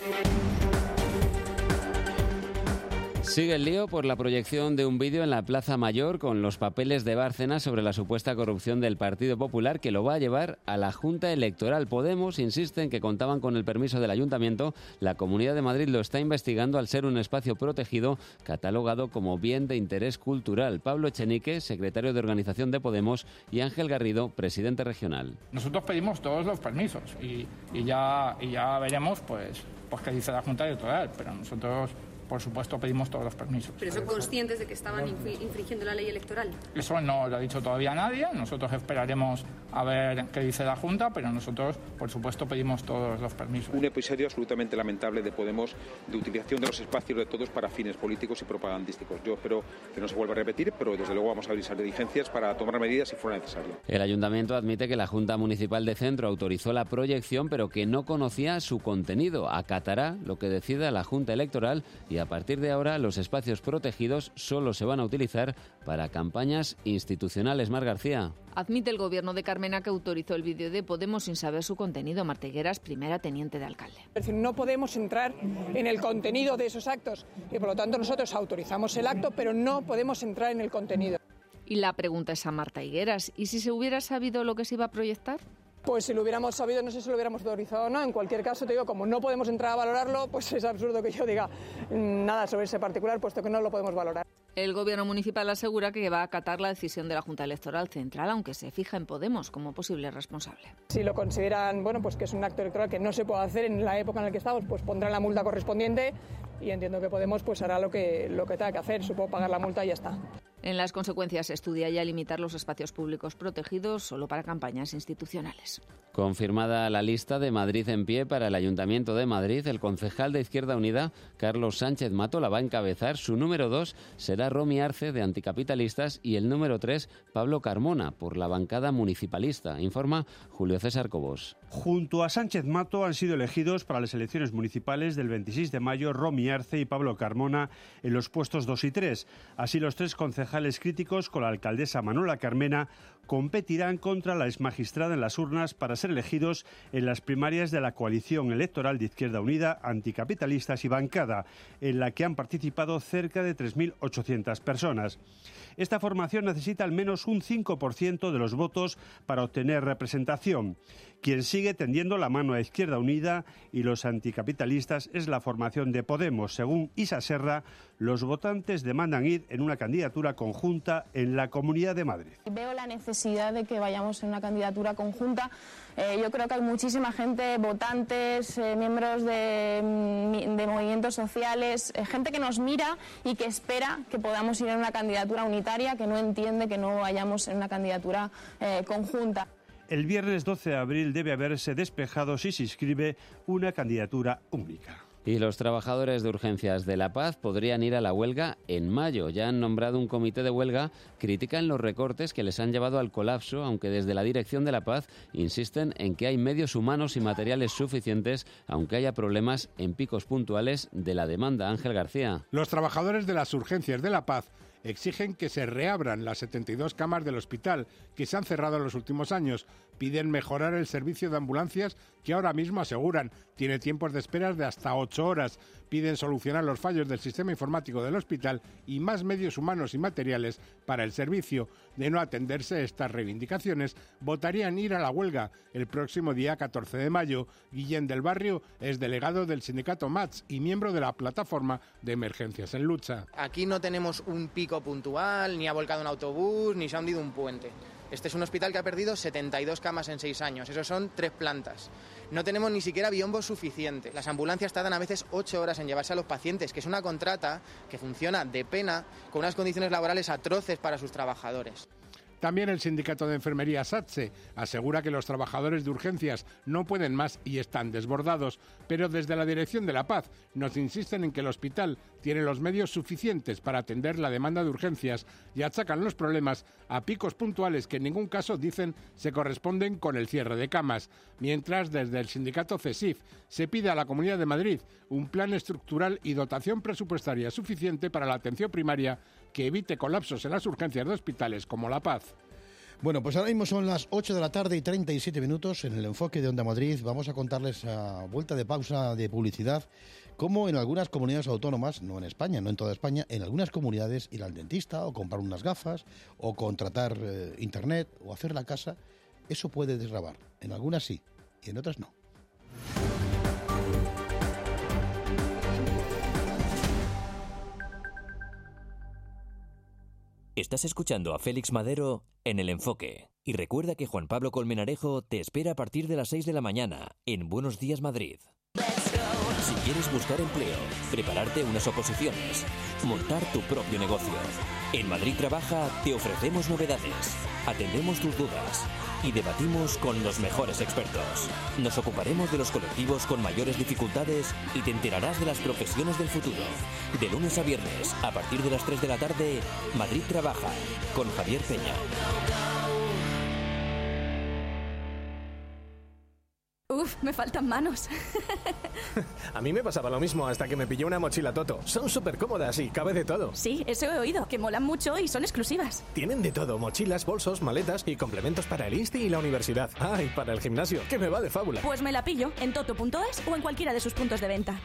[SPEAKER 20] Sigue el lío por la proyección de un vídeo en la Plaza Mayor con los papeles de Bárcenas sobre la supuesta corrupción del Partido Popular, que lo va a llevar a la Junta Electoral. Podemos insiste en que contaban con el permiso del Ayuntamiento. La Comunidad de Madrid lo está investigando al ser un espacio protegido catalogado como bien de interés cultural. Pablo Echenique, secretario de Organización de Podemos, y Ángel Garrido, presidente regional.
[SPEAKER 11] Nosotros pedimos todos los permisos y, y, ya, y ya veremos pues, pues qué dice la Junta Electoral, pero nosotros, por supuesto, pedimos todos los permisos.
[SPEAKER 21] ¿Pero son conscientes de que estaban infringiendo la ley electoral?
[SPEAKER 11] Eso no lo ha dicho todavía nadie. Nosotros esperaremos a ver qué dice la Junta, pero nosotros, por supuesto, pedimos todos los permisos.
[SPEAKER 28] Un episodio absolutamente lamentable de Podemos, de utilización de los espacios de todos para fines políticos y propagandísticos. Yo espero que no se vuelva a repetir, pero desde luego vamos a avisar de diligencias para tomar medidas si fuera necesario.
[SPEAKER 20] El Ayuntamiento admite que la Junta Municipal de Centro autorizó la proyección, pero que no conocía su contenido. Acatará lo que decida la Junta Electoral y y a partir de ahora los espacios protegidos solo se van a utilizar para campañas institucionales. Mar García.
[SPEAKER 2] Admite el gobierno de Carmena que autorizó el vídeo de Podemos sin saber su contenido. Marta Higueras, primera teniente de alcalde.
[SPEAKER 8] Es decir, no podemos entrar en el contenido de esos actos y por lo tanto nosotros autorizamos el acto, pero no podemos entrar en el contenido.
[SPEAKER 2] Y la pregunta es a Marta Higueras, ¿y si se hubiera sabido lo que se iba a proyectar?
[SPEAKER 8] Pues si lo hubiéramos sabido, no sé si lo hubiéramos autorizado o no. En cualquier caso, te digo, como no podemos entrar a valorarlo, pues es absurdo que yo diga nada sobre ese particular, puesto que no lo podemos valorar.
[SPEAKER 2] El gobierno municipal asegura que va a acatar la decisión de la Junta Electoral Central, aunque se fija en Podemos como posible responsable.
[SPEAKER 8] Si lo consideran, bueno, pues que es un acto electoral que no se puede hacer en la época en la que estamos, pues pondrán la multa correspondiente y entiendo que Podemos pues hará lo que, lo que tenga que hacer, supongo pagar la multa y ya está.
[SPEAKER 2] En las consecuencias se estudia ya limitar los espacios públicos protegidos solo para campañas institucionales.
[SPEAKER 20] Confirmada la lista de Madrid en pie para el Ayuntamiento de Madrid, el concejal de Izquierda Unida, Carlos Sánchez Mato, la va a encabezar. Su número dos será Romi Arce, de Anticapitalistas, y el número tres, Pablo Carmona, por la bancada municipalista, informa Julio César Cobos.
[SPEAKER 9] Junto a Sánchez Mato han sido elegidos para las elecciones municipales del veintiséis de mayo Romi Arce y Pablo Carmona en los puestos dos y tres. Así, los tres concejales críticos con la alcaldesa Manuela Carmena competirán contra la exmagistrada en las urnas para ser elegidos en las primarias de la coalición electoral de Izquierda Unida, Anticapitalistas y Bancada, en la que han participado cerca de tres mil ochocientas personas. Esta formación necesita al menos un cinco por ciento de los votos para obtener representación. Quien sigue tendiendo la mano a Izquierda Unida y los anticapitalistas es la formación de Podemos. Según Isa Serra, los votantes demandan ir en una candidatura conjunta en la Comunidad de Madrid.
[SPEAKER 22] Veo la necesidad de que vayamos en una candidatura conjunta. Eh, yo creo que hay muchísima gente, votantes, eh, miembros de, de movimientos sociales, eh, gente que nos mira y que espera que podamos ir en una candidatura unitaria, que no entiende que no vayamos en una candidatura eh, conjunta.
[SPEAKER 9] El viernes doce de abril debe haberse despejado si se inscribe una candidatura única.
[SPEAKER 20] Y los trabajadores de Urgencias de La Paz podrían ir a la huelga en mayo. Ya han nombrado un comité de huelga, critican los recortes que les han llevado al colapso, aunque desde la dirección de La Paz insisten en que hay medios humanos y materiales suficientes, aunque haya problemas en picos puntuales de la demanda. Ángel García.
[SPEAKER 23] Los trabajadores de las Urgencias de La Paz exigen que se reabran las setenta y dos camas del hospital que se han cerrado en los últimos años. Piden mejorar el servicio de ambulancias que ahora mismo aseguran tiene tiempos de espera de hasta ocho horas. Piden solucionar los fallos del sistema informático del hospital y más medios humanos y materiales para el servicio. De no atenderse estas reivindicaciones, votarían ir a la huelga el próximo día catorce de mayo. Guillén del Barrio es delegado del sindicato M A T S y miembro de la plataforma de Emergencias en Lucha.
[SPEAKER 24] Aquí no tenemos un pico puntual, ni ha volcado un autobús, ni se ha hundido un puente. Este es un hospital que ha perdido setenta y dos camas en seis años, eso son tres plantas. No tenemos ni siquiera biombos suficientes. Las ambulancias tardan a veces ocho horas en llevarse a los pacientes, que es una contrata que funciona de pena, con unas condiciones laborales atroces para sus trabajadores.
[SPEAKER 23] También el sindicato de enfermería SATSE asegura que los trabajadores de urgencias no pueden más y están desbordados, pero desde la Dirección de la Paz nos insisten en que el hospital tiene los medios suficientes para atender la demanda de urgencias y achacan los problemas a picos puntuales que en ningún caso, dicen, se corresponden con el cierre de camas. Mientras, desde el sindicato CESIF se pide a la Comunidad de Madrid un plan estructural y dotación presupuestaria suficiente para la atención primaria que evite colapsos en las urgencias de hospitales como La Paz.
[SPEAKER 1] Bueno, pues ahora mismo son las ocho de la tarde y treinta y siete minutos. En el enfoque de Onda Madrid vamos a contarles a vuelta de pausa de publicidad cómo en algunas comunidades autónomas, no en España, no en toda España, en algunas comunidades ir al dentista o comprar unas gafas o contratar eh, internet o hacer la casa, eso puede desgravar. En algunas sí y en otras no.
[SPEAKER 25] Estás escuchando a Félix Madero en El Enfoque. Y recuerda que Juan Pablo Colmenarejo te espera a partir de las seis de la mañana en Buenos Días Madrid. Si quieres buscar empleo, prepararte unas oposiciones, montar tu propio negocio. En Madrid Trabaja te ofrecemos novedades, atendemos tus dudas y debatimos con los mejores expertos. Nos ocuparemos de los colectivos con mayores dificultades y te enterarás de las profesiones del futuro. De lunes a viernes, a partir de las tres de la tarde, Madrid Trabaja, con Javier Peña.
[SPEAKER 3] Uf, me faltan manos.
[SPEAKER 4] A mí me pasaba lo mismo hasta que me pillé una mochila Toto. Son súper cómodas y cabe de todo.
[SPEAKER 3] Sí, eso he oído, que molan mucho y son exclusivas.
[SPEAKER 4] Tienen de todo, mochilas, bolsos, maletas y complementos para el insti y la universidad. Ah, y para el gimnasio, que me va de fábula.
[SPEAKER 3] Pues me la pillo en toto punto es o en cualquiera de sus puntos de venta.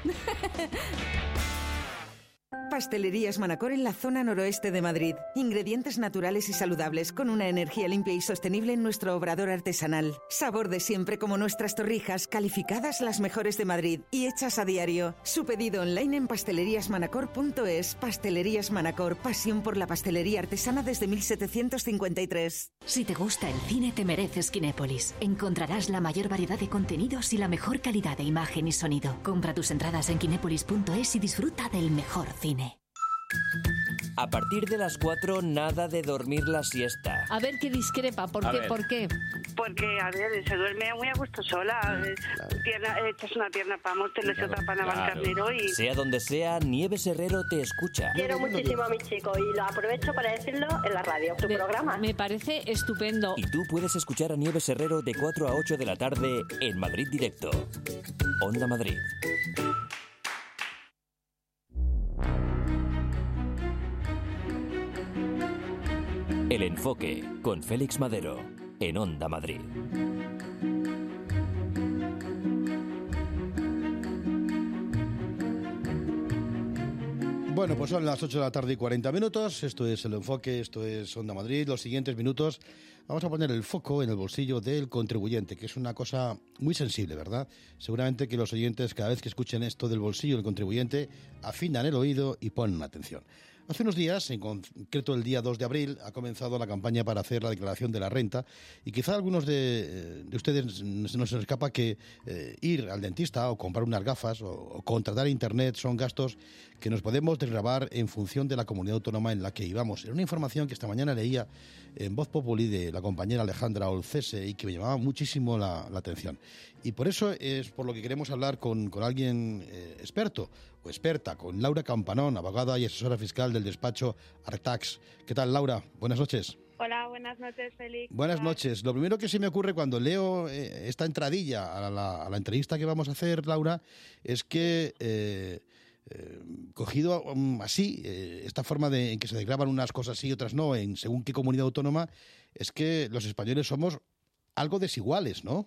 [SPEAKER 5] Pastelerías Manacor en la zona noroeste de Madrid. Ingredientes naturales y saludables con una energía limpia y sostenible en nuestro obrador artesanal. Sabor de siempre como nuestras torrijas, calificadas las mejores de Madrid y hechas a diario. Su pedido online en pastelerías manacor punto es. Pastelerías Manacor, pasión por la pastelería artesana desde mil setecientos cincuenta y tres.
[SPEAKER 6] Si te gusta el cine, te mereces Kinépolis. Encontrarás la mayor variedad de contenidos y la mejor calidad de imagen y sonido. Compra tus entradas en kinépolis punto es y disfruta del mejor cine.
[SPEAKER 25] A partir de las cuatro, nada de dormir la siesta.
[SPEAKER 7] A ver qué discrepa, ¿por
[SPEAKER 25] A
[SPEAKER 7] qué?
[SPEAKER 25] ver.
[SPEAKER 7] ¿Por qué?
[SPEAKER 10] Porque, a ver, se duerme muy a gusto sola. Pierna, echas una pierna para Móstoles y otra para Navalcarnero y...
[SPEAKER 25] Sea donde sea, Nieves Herrero te escucha.
[SPEAKER 26] Quiero muchísimo a mi chico y lo aprovecho para decirlo en la radio, tu
[SPEAKER 7] Me-
[SPEAKER 26] programa.
[SPEAKER 7] Me parece estupendo.
[SPEAKER 25] Y tú puedes escuchar a Nieves Herrero de cuatro a ocho de la tarde en Madrid Directo. Onda Madrid. El Enfoque, con Félix Madero, en Onda Madrid.
[SPEAKER 1] Bueno, pues son las ocho de la tarde y cuarenta minutos. Esto es El Enfoque, esto es Onda Madrid. Los siguientes minutos vamos a poner el foco en el bolsillo del contribuyente, que es una cosa muy sensible, ¿verdad? Seguramente que los oyentes, cada vez que escuchen esto del bolsillo del contribuyente, afinan el oído y ponen atención. Hace unos días, en concreto el día dos de abril, ha comenzado la campaña para hacer la declaración de la renta y quizá a algunos de, de ustedes no se les escapa que eh, ir al dentista o comprar unas gafas o, o contratar internet son gastos que nos podemos desgravar en función de la comunidad autónoma en la que vivamos. Era una información que esta mañana leía en Voz Populi de la compañera Alejandra Olcese y que me llamaba muchísimo la, la atención. Y por eso es por lo que queremos hablar con, con alguien eh, experto o experta, con Laura Campanón, abogada y asesora fiscal del despacho Artax. ¿Qué tal, Laura? Buenas noches.
[SPEAKER 27] Hola, buenas noches, Félix.
[SPEAKER 1] Buenas noches. Lo primero que se me ocurre cuando leo eh, esta entradilla a la, a la entrevista que vamos a hacer, Laura, es que eh, eh, cogido um, así, eh, esta forma de en que se desgravan unas cosas sí y otras no, en según qué comunidad autónoma, es que los españoles somos algo desiguales, ¿no?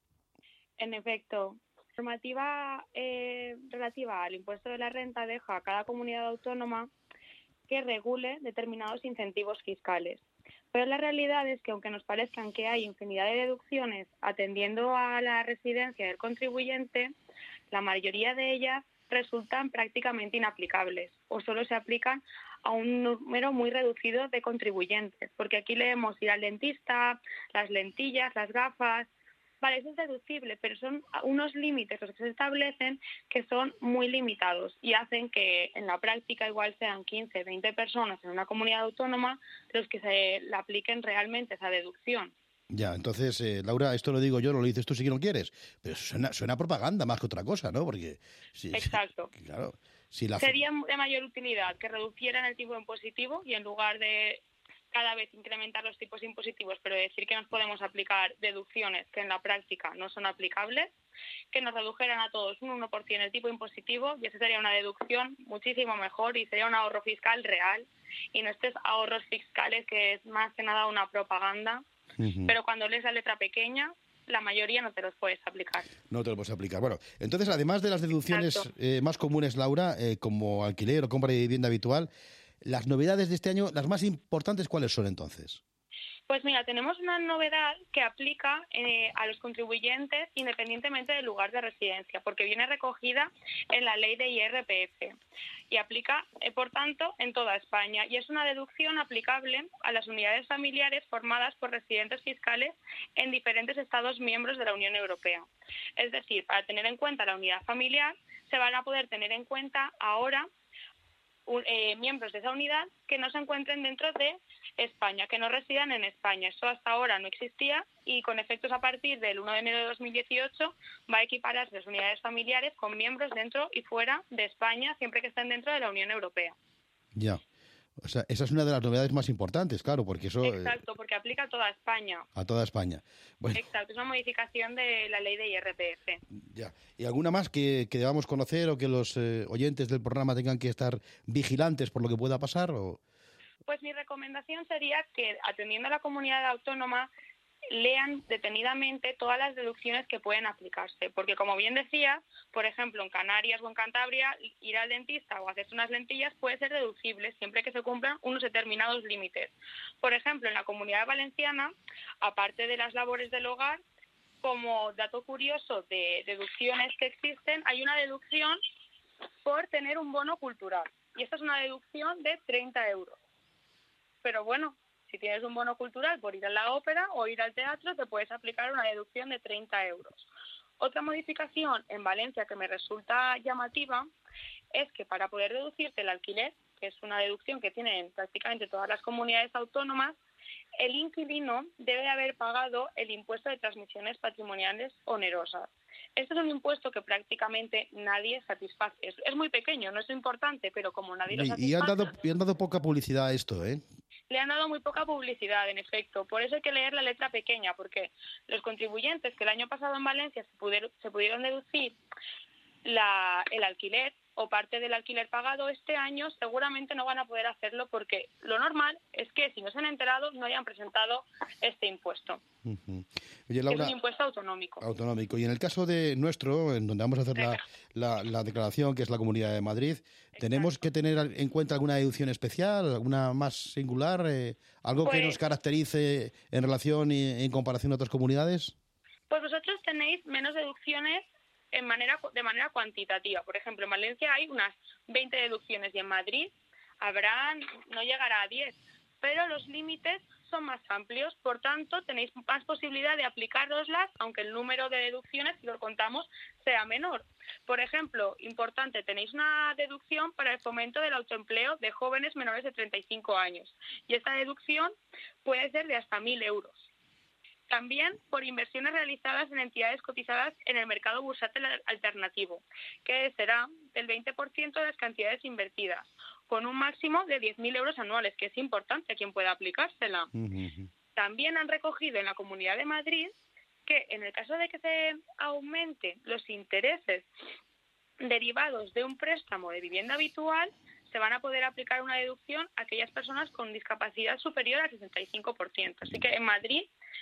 [SPEAKER 27] En efecto, la normativa eh, relativa al impuesto de la renta deja a cada comunidad autónoma que regule determinados incentivos fiscales. Pero la realidad es que, aunque nos parezcan que hay infinidad de deducciones atendiendo a la residencia del contribuyente, la mayoría de ellas resultan prácticamente inaplicables o solo se aplican a un número muy reducido de contribuyentes, porque aquí leemos ir al dentista, las lentillas, las gafas. Vale, eso es deducible, pero son unos límites los que se establecen que son muy limitados y hacen que en la práctica igual sean quince, veinte personas en una comunidad autónoma los que se le apliquen realmente esa deducción.
[SPEAKER 1] Ya, entonces, eh, Laura, esto lo digo yo, no lo dices tú si no quieres, pero suena, suena propaganda más que otra cosa, ¿no? Porque, si,
[SPEAKER 27] Exacto.
[SPEAKER 1] claro, si la...
[SPEAKER 27] Sería de mayor utilidad que reducieran el tipo impositivo y en lugar de cada vez incrementar los tipos impositivos, pero decir que nos podemos aplicar deducciones que en la práctica no son aplicables, que nos redujeran a todos un uno por ciento el tipo impositivo y eso sería una deducción muchísimo mejor y sería un ahorro fiscal real y no estos ahorros fiscales que es más que nada una propaganda, uh-huh. Pero cuando lees la letra pequeña, la mayoría no te los puedes aplicar.
[SPEAKER 1] No te lo puedes aplicar. Bueno, entonces, además de las deducciones eh, más comunes, Laura, eh, como alquiler o compra de vivienda habitual, las novedades de este año, las más importantes, ¿cuáles son entonces?
[SPEAKER 27] Pues mira, tenemos una novedad que aplica eh, a los contribuyentes independientemente del lugar de residencia, porque viene recogida en la ley de I R P F y aplica, eh, por tanto, en toda España. Y es una deducción aplicable a las unidades familiares formadas por residentes fiscales en diferentes Estados miembros de la Unión Europea. Es decir, para tener en cuenta la unidad familiar, se van a poder tener en cuenta ahora Eh, miembros de esa unidad que no se encuentren dentro de España, que no residan en España. Eso hasta ahora no existía y con efectos a partir del uno de enero de dos mil dieciocho va a equipararse las unidades familiares con miembros dentro y fuera de España, siempre que estén dentro de la Unión Europea.
[SPEAKER 1] Ya. O sea, esa es una de las novedades más importantes, claro, porque eso...
[SPEAKER 27] Exacto, porque aplica a toda España.
[SPEAKER 1] A toda España. Bueno,
[SPEAKER 27] Exacto, es una modificación de la ley de I R P F.
[SPEAKER 1] ya. ¿Y alguna más que, que debamos conocer o que los eh, oyentes del programa tengan que estar vigilantes por lo que pueda pasar? O...
[SPEAKER 27] Pues mi recomendación sería que, atendiendo a la comunidad autónoma, lean detenidamente todas las deducciones que pueden aplicarse, porque como bien decía, por ejemplo, en Canarias o en Cantabria, ir al dentista o hacerse unas lentillas puede ser deducible siempre que se cumplan unos determinados límites. Por ejemplo, en la Comunidad Valenciana, aparte de las labores del hogar, como dato curioso de deducciones que existen, hay una deducción por tener un bono cultural, y esta es una deducción de treinta euros. Pero bueno, si tienes un bono cultural por ir a la ópera o ir al teatro, te puedes aplicar una deducción de treinta euros. Otra modificación en Valencia que me resulta llamativa es que para poder deducirte el alquiler, que es una deducción que tienen prácticamente todas las comunidades autónomas, el inquilino debe haber pagado el impuesto de transmisiones patrimoniales onerosas. Este es un impuesto que prácticamente nadie satisface. Es, es muy pequeño, no es importante, pero como nadie lo satisface...
[SPEAKER 1] Y han dado, y han dado poca publicidad a esto, ¿eh?
[SPEAKER 27] Le han dado muy poca publicidad, en efecto. Por eso hay que leer la letra pequeña, porque los contribuyentes que el año pasado en Valencia se pudieron, se pudieron deducir la, el alquiler o parte del alquiler pagado, este año seguramente no van a poder hacerlo, porque lo normal es que si no se han enterado no hayan presentado este impuesto.
[SPEAKER 1] Uh-huh. Oye, Laura,
[SPEAKER 27] es un impuesto autonómico.
[SPEAKER 1] Autonómico. Y en el caso de nuestro, en donde vamos a hacer la, la, la declaración, que es la Comunidad de Madrid, Exacto. ¿tenemos que tener en cuenta alguna deducción especial, alguna más singular, eh, algo pues, que nos caracterice en relación y en comparación a otras comunidades?
[SPEAKER 27] Pues vosotros tenéis menos deducciones en manera, de manera cuantitativa. Por ejemplo, en Valencia hay unas veinte deducciones y en Madrid habrán, no llegará a diez, pero los límites son más amplios, por tanto tenéis más posibilidad de aplicároslas, aunque el número de deducciones, si lo contamos, sea menor. Por ejemplo, importante, tenéis una deducción para el fomento del autoempleo de jóvenes menores de treinta y cinco años, y esta deducción puede ser de hasta mil euros. También por inversiones realizadas en entidades cotizadas en el mercado bursátil alternativo, que será del veinte por ciento de las cantidades invertidas, con un máximo de diez mil euros anuales, que es importante a quien pueda aplicársela. Uh-huh. También han recogido en la Comunidad de Madrid que en el caso de que se aumenten los intereses derivados de un préstamo de vivienda habitual, se van a poder aplicar una deducción a aquellas personas con discapacidad superior al sesenta y cinco por ciento. Así que en Madrid,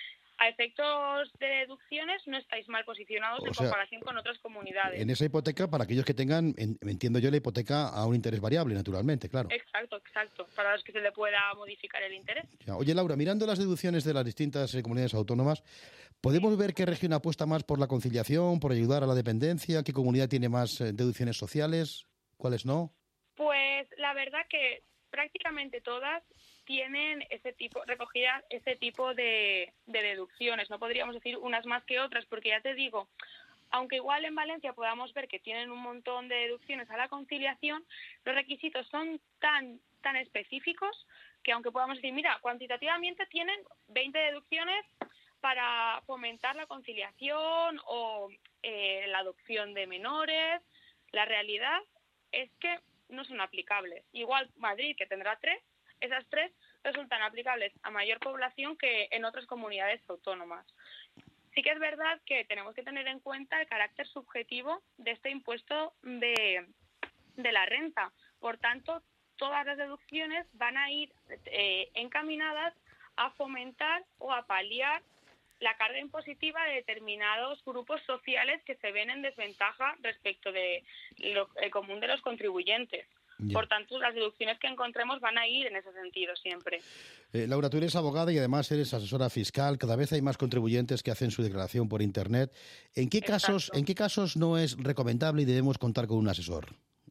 [SPEAKER 27] a efectos de deducciones, no estáis mal posicionados o en sea, comparación con otras comunidades.
[SPEAKER 1] En esa hipoteca, para aquellos que tengan, en, entiendo yo, la hipoteca a un interés variable, naturalmente, claro.
[SPEAKER 27] Exacto, exacto, para los que se le pueda modificar el interés.
[SPEAKER 1] Ya. Oye, Laura, mirando las deducciones de las distintas eh, comunidades autónomas, ¿podemos ver qué región apuesta más por la conciliación, por ayudar a la dependencia? ¿Qué comunidad tiene más eh, deducciones sociales? ¿Cuáles no?
[SPEAKER 27] Pues la verdad que prácticamente todas tienen ese tipo, recogidas ese tipo de, de deducciones. No podríamos decir unas más que otras, porque ya te digo, aunque igual en Valencia podamos ver que tienen un montón de deducciones a la conciliación, los requisitos son tan, tan específicos que aunque podamos decir, mira, cuantitativamente tienen veinte deducciones para fomentar la conciliación o eh, la adopción de menores, la realidad es que no son aplicables. Igual Madrid, que tendrá tres, esas tres resultan aplicables a mayor población que en otras comunidades autónomas. Sí que es verdad que tenemos que tener en cuenta el carácter subjetivo de este impuesto de, de la renta. Por tanto, todas las deducciones van a ir eh, encaminadas a fomentar o a paliar la carga impositiva de determinados grupos sociales que se ven en desventaja respecto del de común de los contribuyentes. Yeah. Por tanto, las deducciones que encontremos van a ir en ese sentido siempre.
[SPEAKER 1] Eh, Laura, tú eres abogada y además eres asesora fiscal. Cada vez hay más contribuyentes que hacen su declaración por Internet. ¿En qué casos, ¿en qué casos no es recomendable y debemos contar con un asesor?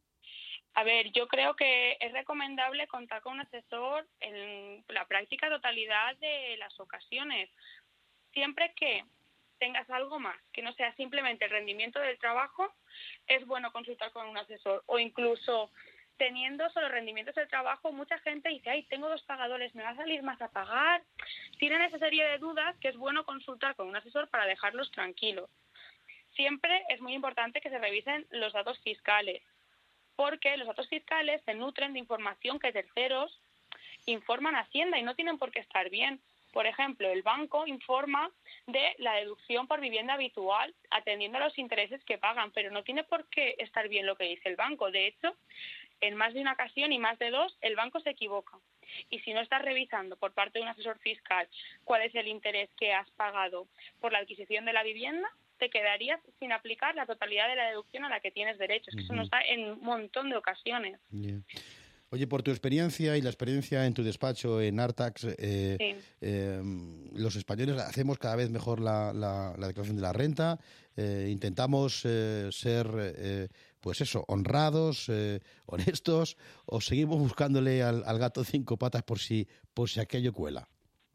[SPEAKER 27] A ver, yo creo que es recomendable contar con un asesor en la práctica totalidad de las ocasiones. Siempre que tengas algo más, que no sea simplemente el rendimiento del trabajo, es bueno consultar con un asesor. O incluso teniendo solo rendimientos del trabajo, mucha gente dice, ay, tengo dos pagadores, ¿me va a salir más a pagar? Tienen esa serie de dudas que es bueno consultar con un asesor para dejarlos tranquilos. Siempre es muy importante que se revisen los datos fiscales, porque los datos fiscales se nutren de información que terceros informan a Hacienda y no tienen por qué estar bien. Por ejemplo, el banco informa de la deducción por vivienda habitual atendiendo a los intereses que pagan, pero no tiene por qué estar bien lo que dice el banco. De hecho, en más de una ocasión y más de dos, el banco se equivoca. Y si no estás revisando por parte de un asesor fiscal cuál es el interés que has pagado por la adquisición de la vivienda, te quedarías sin aplicar la totalidad de la deducción a la que tienes derecho. Es que eso nos da en un montón de ocasiones.
[SPEAKER 1] Yeah. Oye, por tu experiencia y la experiencia en tu despacho en Artax, eh,
[SPEAKER 27] Sí.
[SPEAKER 1] eh, los españoles hacemos cada vez mejor la, la, la declaración de la renta, eh, intentamos eh, ser, eh, pues eso, honrados, eh, honestos, o seguimos buscándole al, al gato cinco patas por si, por si aquello cuela.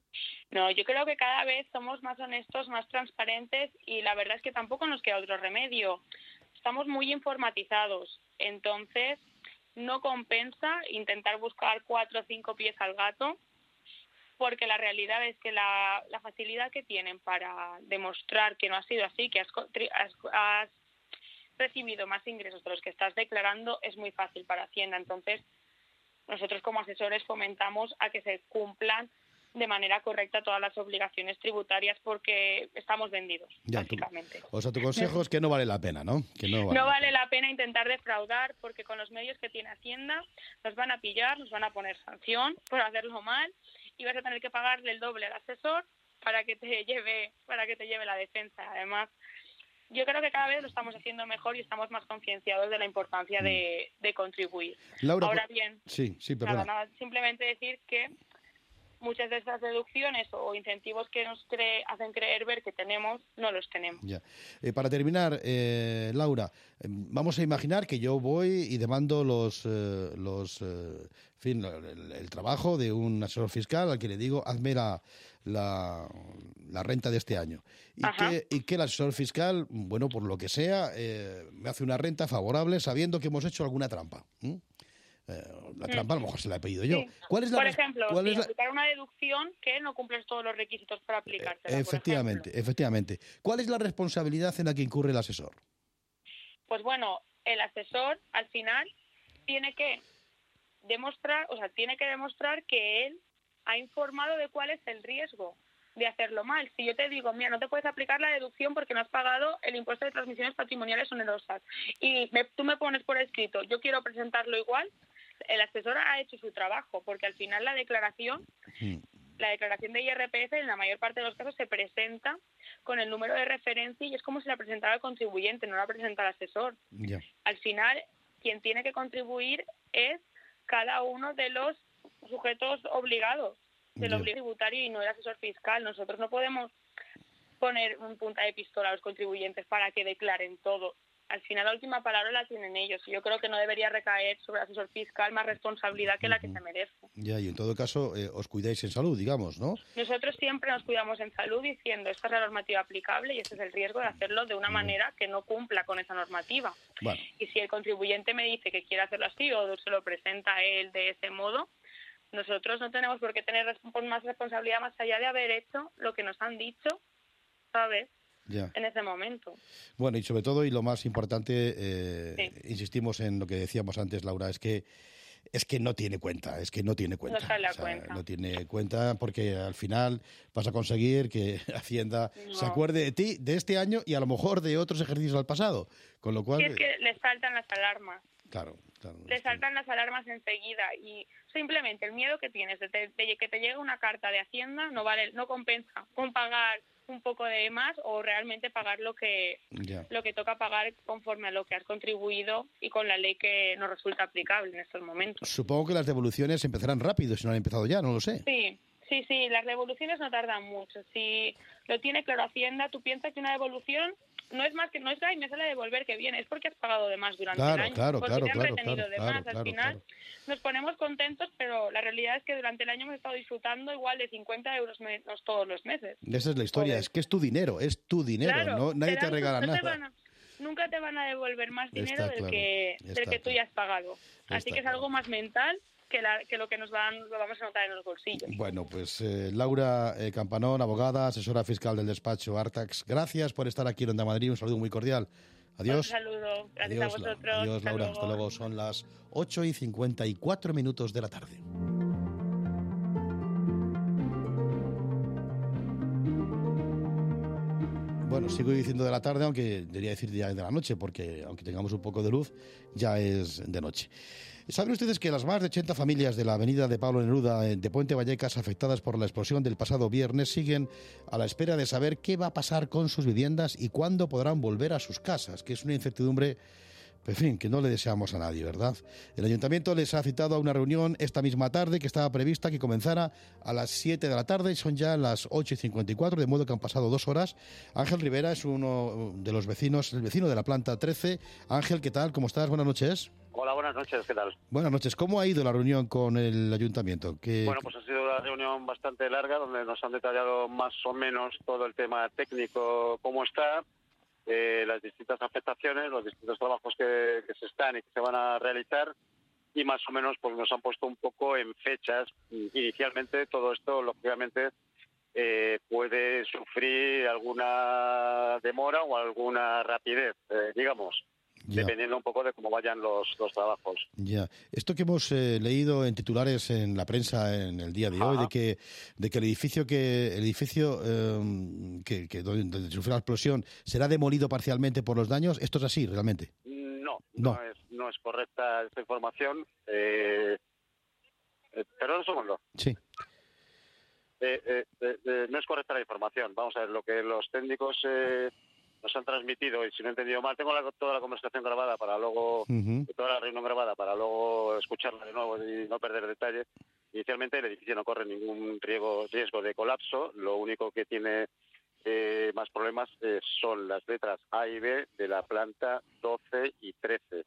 [SPEAKER 27] No, yo creo que cada vez somos más honestos, más transparentes y la verdad es que tampoco nos queda otro remedio. Estamos muy informatizados, entonces no compensa intentar buscar cuatro o cinco pies al gato, porque la realidad es que la, la facilidad que tienen para demostrar que no ha sido así, que has, has, has recibido más ingresos de los que estás declarando, es muy fácil para Hacienda. Entonces, nosotros como asesores fomentamos a que se cumplan de manera correcta todas las obligaciones tributarias porque estamos vendidos,
[SPEAKER 1] Ya,
[SPEAKER 27] básicamente.
[SPEAKER 1] Tu, o sea, tu consejo es que no vale la pena, ¿no? Que no vale.
[SPEAKER 27] No vale la pena intentar defraudar porque con los medios que tiene Hacienda nos van a pillar, nos van a poner sanción por hacerlo mal y vas a tener que pagarle el doble al asesor para que te lleve, para que te lleve la defensa. Además, yo creo que cada vez lo estamos haciendo mejor y estamos más concienciados de la importancia de, de contribuir.
[SPEAKER 1] Laura,
[SPEAKER 27] Ahora
[SPEAKER 1] por...
[SPEAKER 27] bien,
[SPEAKER 1] sí, sí, perdona.
[SPEAKER 27] nada, nada, simplemente decir que muchas de esas deducciones o incentivos que nos cree, hacen creer ver que tenemos, no los tenemos.
[SPEAKER 1] Ya. Eh, para terminar, eh, Laura, eh, vamos a imaginar que yo voy y demando los, eh, los, eh, en fin, el, el trabajo de un asesor fiscal al que le digo, hazme la, la, la renta de este año. Y que, y que el asesor fiscal, bueno, por lo que sea, eh, me hace una renta favorable sabiendo que hemos hecho alguna trampa. ¿Mm? Eh, la trampa a lo mejor se la he pedido yo.
[SPEAKER 27] Sí.
[SPEAKER 1] ¿Cuál es la,
[SPEAKER 27] por ejemplo,
[SPEAKER 1] cuál
[SPEAKER 27] sí,
[SPEAKER 1] es la...
[SPEAKER 27] aplicar una deducción que no cumples todos los requisitos para aplicársela.
[SPEAKER 1] Efectivamente, efectivamente. ¿Cuál es la responsabilidad en la que incurre el asesor?
[SPEAKER 27] Pues bueno, el asesor al final tiene que demostrar, o sea, tiene que demostrar que él ha informado de cuál es el riesgo de hacerlo mal. Si yo te digo, mira, no te puedes aplicar la deducción porque no has pagado el impuesto de transmisiones patrimoniales onerosas y me, tú me pones por escrito, yo quiero presentarlo igual, el asesor ha hecho su trabajo, porque al final la declaración, sí. la declaración de I R P F en la mayor parte de los casos se presenta con el número de referencia y es como si la presentara el contribuyente, no la presenta el asesor.
[SPEAKER 1] Yeah.
[SPEAKER 27] Al final, quien tiene que contribuir es cada uno de los sujetos obligados del yeah. obligo tributario y no el asesor fiscal. Nosotros no podemos poner un punta de pistola a los contribuyentes para que declaren todo. Al final la última palabra la tienen ellos y yo creo que no debería recaer sobre el asesor fiscal más responsabilidad que la que se merece.
[SPEAKER 1] Ya, y en todo caso eh, os cuidáis en salud, digamos, ¿no?
[SPEAKER 27] Nosotros siempre nos cuidamos en salud diciendo esta es la normativa aplicable y este es el riesgo de hacerlo de una manera que no cumpla con esa normativa.
[SPEAKER 1] Bueno.
[SPEAKER 27] Y si el contribuyente me dice que quiere hacerlo así o se lo presenta a él de ese modo, nosotros no tenemos por qué tener más responsabilidad más allá de haber hecho lo que nos han dicho, ¿sabes?
[SPEAKER 1] Ya.
[SPEAKER 27] En ese momento.
[SPEAKER 1] Bueno, y sobre todo, y lo más importante, eh,
[SPEAKER 27] sí.
[SPEAKER 1] insistimos en lo que decíamos antes, Laura, es que es que no tiene cuenta, es que no tiene cuenta.
[SPEAKER 27] No sale la
[SPEAKER 1] o sea,
[SPEAKER 27] cuenta.
[SPEAKER 1] No tiene cuenta porque al final vas a conseguir que Hacienda
[SPEAKER 27] no.
[SPEAKER 1] se acuerde de ti, de este año y a lo mejor de otros ejercicios al pasado. Con lo cual...
[SPEAKER 27] Sí, es que les saltan las alarmas.
[SPEAKER 1] Claro, claro.
[SPEAKER 27] Le saltan las alarmas enseguida y simplemente el miedo que tienes de, te, de que te llegue una carta de Hacienda no vale, no compensa con pagar un poco de más o realmente pagar lo que
[SPEAKER 1] ya.
[SPEAKER 27] lo que toca pagar conforme a lo que has contribuido y con la ley que nos resulta aplicable en estos momentos.
[SPEAKER 1] Supongo que las devoluciones empezarán rápido, si no han empezado ya, no lo sé.
[SPEAKER 27] Sí, sí, sí, las devoluciones no tardan mucho. Si lo tiene claro Hacienda, tú piensas que una devolución no es más que no es ay, me sale a devolver que bien, es porque has pagado de más durante
[SPEAKER 1] claro,
[SPEAKER 27] el año,
[SPEAKER 1] claro,
[SPEAKER 27] porque
[SPEAKER 1] claro,
[SPEAKER 27] te han
[SPEAKER 1] claro,
[SPEAKER 27] retenido
[SPEAKER 1] claro,
[SPEAKER 27] de
[SPEAKER 1] claro,
[SPEAKER 27] más.
[SPEAKER 1] claro,
[SPEAKER 27] Al final
[SPEAKER 1] claro.
[SPEAKER 27] nos ponemos contentos, pero la realidad es que durante el año hemos estado disfrutando igual de cincuenta euros menos todos los meses.
[SPEAKER 1] Esa es la historia,
[SPEAKER 27] Joder.
[SPEAKER 1] es que es tu dinero, es tu dinero,
[SPEAKER 27] Claro,
[SPEAKER 1] no nadie
[SPEAKER 27] te,
[SPEAKER 1] te
[SPEAKER 27] dan-
[SPEAKER 1] regala
[SPEAKER 27] no te
[SPEAKER 1] nada.
[SPEAKER 27] van a- nunca te van a devolver más dinero
[SPEAKER 1] Está
[SPEAKER 27] del
[SPEAKER 1] claro,
[SPEAKER 27] que
[SPEAKER 1] está
[SPEAKER 27] del que tú ya has pagado. Así
[SPEAKER 1] Está
[SPEAKER 27] que es algo más mental que, la, que lo que nos van lo vamos a notar en los bolsillos.
[SPEAKER 1] Bueno, pues eh, Laura eh, Campanón, abogada, asesora fiscal del despacho Artax, gracias por estar aquí en Onda Madrid, un saludo muy cordial. Adiós.
[SPEAKER 27] Un saludo, gracias
[SPEAKER 1] Adiós,
[SPEAKER 27] a
[SPEAKER 1] La-
[SPEAKER 27] vosotros.
[SPEAKER 1] Adiós,
[SPEAKER 27] Hasta
[SPEAKER 1] Laura.
[SPEAKER 27] luego.
[SPEAKER 1] Hasta luego. Son las ocho y cincuenta y cuatro minutos de la tarde. Bueno, sigo diciendo de la tarde, aunque debería decir ya de la noche, porque aunque tengamos un poco de luz, ya es de noche. ¿Saben ustedes que las más de ochenta familias de la avenida de Pablo Neruda de Puente Vallecas afectadas por la explosión del pasado viernes siguen a la espera de saber qué va a pasar con sus viviendas y cuándo podrán volver a sus casas? Que es una incertidumbre, en fin, que no le deseamos a nadie, ¿verdad? El Ayuntamiento les ha citado a una reunión esta misma tarde que estaba prevista que comenzara a las siete de la tarde y son ya las ocho y cincuenta y cuatro, de modo que han pasado dos horas. Ángel Rivera es uno de los vecinos, el vecino de la planta trece. Ángel, ¿qué tal? ¿Cómo estás? Buenas noches.
[SPEAKER 12] Hola, buenas noches, ¿qué tal?
[SPEAKER 1] Buenas noches. ¿Cómo ha ido la reunión con el Ayuntamiento? ¿Qué...
[SPEAKER 12] Bueno, pues ha sido una reunión bastante larga donde nos han detallado más o menos todo el tema técnico, cómo está, eh, las distintas afectaciones, los distintos trabajos que, que se están y que se van a realizar y más o menos pues nos han puesto un poco en fechas. Inicialmente todo esto, lógicamente, eh, puede sufrir alguna demora o alguna rapidez, eh, digamos. Ya. Dependiendo un poco de cómo vayan los, los trabajos.
[SPEAKER 1] Ya. Esto que hemos eh, leído en titulares en la prensa en el día de Ajá. hoy, de que de que el edificio que el edificio eh, que, que donde, donde sufrió la explosión será demolido parcialmente por los daños, ¿esto es así realmente?
[SPEAKER 12] No, no, no es, no es correcta esta información. Eh, eh, perdón un segundo.
[SPEAKER 1] Sí.
[SPEAKER 12] Eh, eh, eh, eh, no es correcta la información. Vamos a ver, lo que los técnicos... Eh, nos han transmitido, y si no he entendido mal, tengo la, toda la conversación grabada para luego, uh-huh. toda la reunión grabada para luego escucharla de nuevo y no perder detalle. Inicialmente el edificio no corre ningún riesgo, riesgo de colapso, lo único que tiene eh, más problemas eh, son las letras A y B de la planta doce y trece.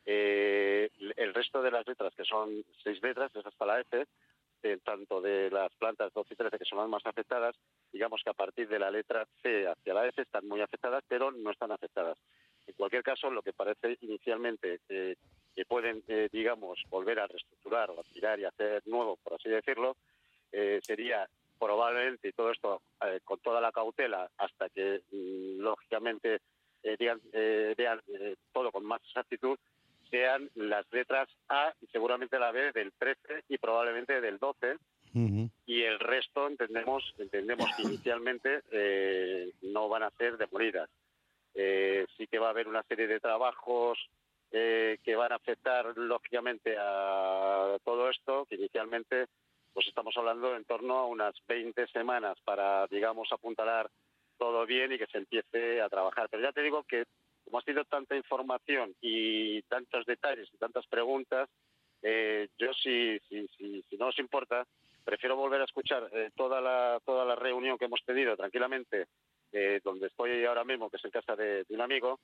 [SPEAKER 12] Eh, el resto de las letras, que son seis letras, es hasta la F, eh, tanto de las plantas doce y trece, que son las más afectadas, digamos que a partir de la letra C hacia la F están muy afectadas, pero no están afectadas. En cualquier caso, lo que parece inicialmente eh, que pueden, eh, digamos, volver a reestructurar o a tirar y hacer nuevo, por así decirlo, eh, sería probablemente, y todo esto eh, con toda la cautela, hasta que, mm, lógicamente, eh, digan, eh, vean eh, todo con más exactitud, sean las letras A y seguramente la B del trece y probablemente del doce, uh-huh. y el resto entendemos entendemos que inicialmente eh, no van a ser demolidas. Eh, sí que va a haber una serie de trabajos eh, que van a afectar lógicamente a todo esto, que inicialmente pues estamos hablando en torno a unas veinte semanas para, digamos, apuntalar todo bien y que se empiece a trabajar. Pero ya te digo que como ha sido tanta información y tantos detalles y tantas preguntas, eh, yo si, si, si, si no os importa, prefiero volver a escuchar eh, toda la toda la reunión que hemos tenido tranquilamente, eh, donde estoy ahora mismo, que es en casa de, de un amigo,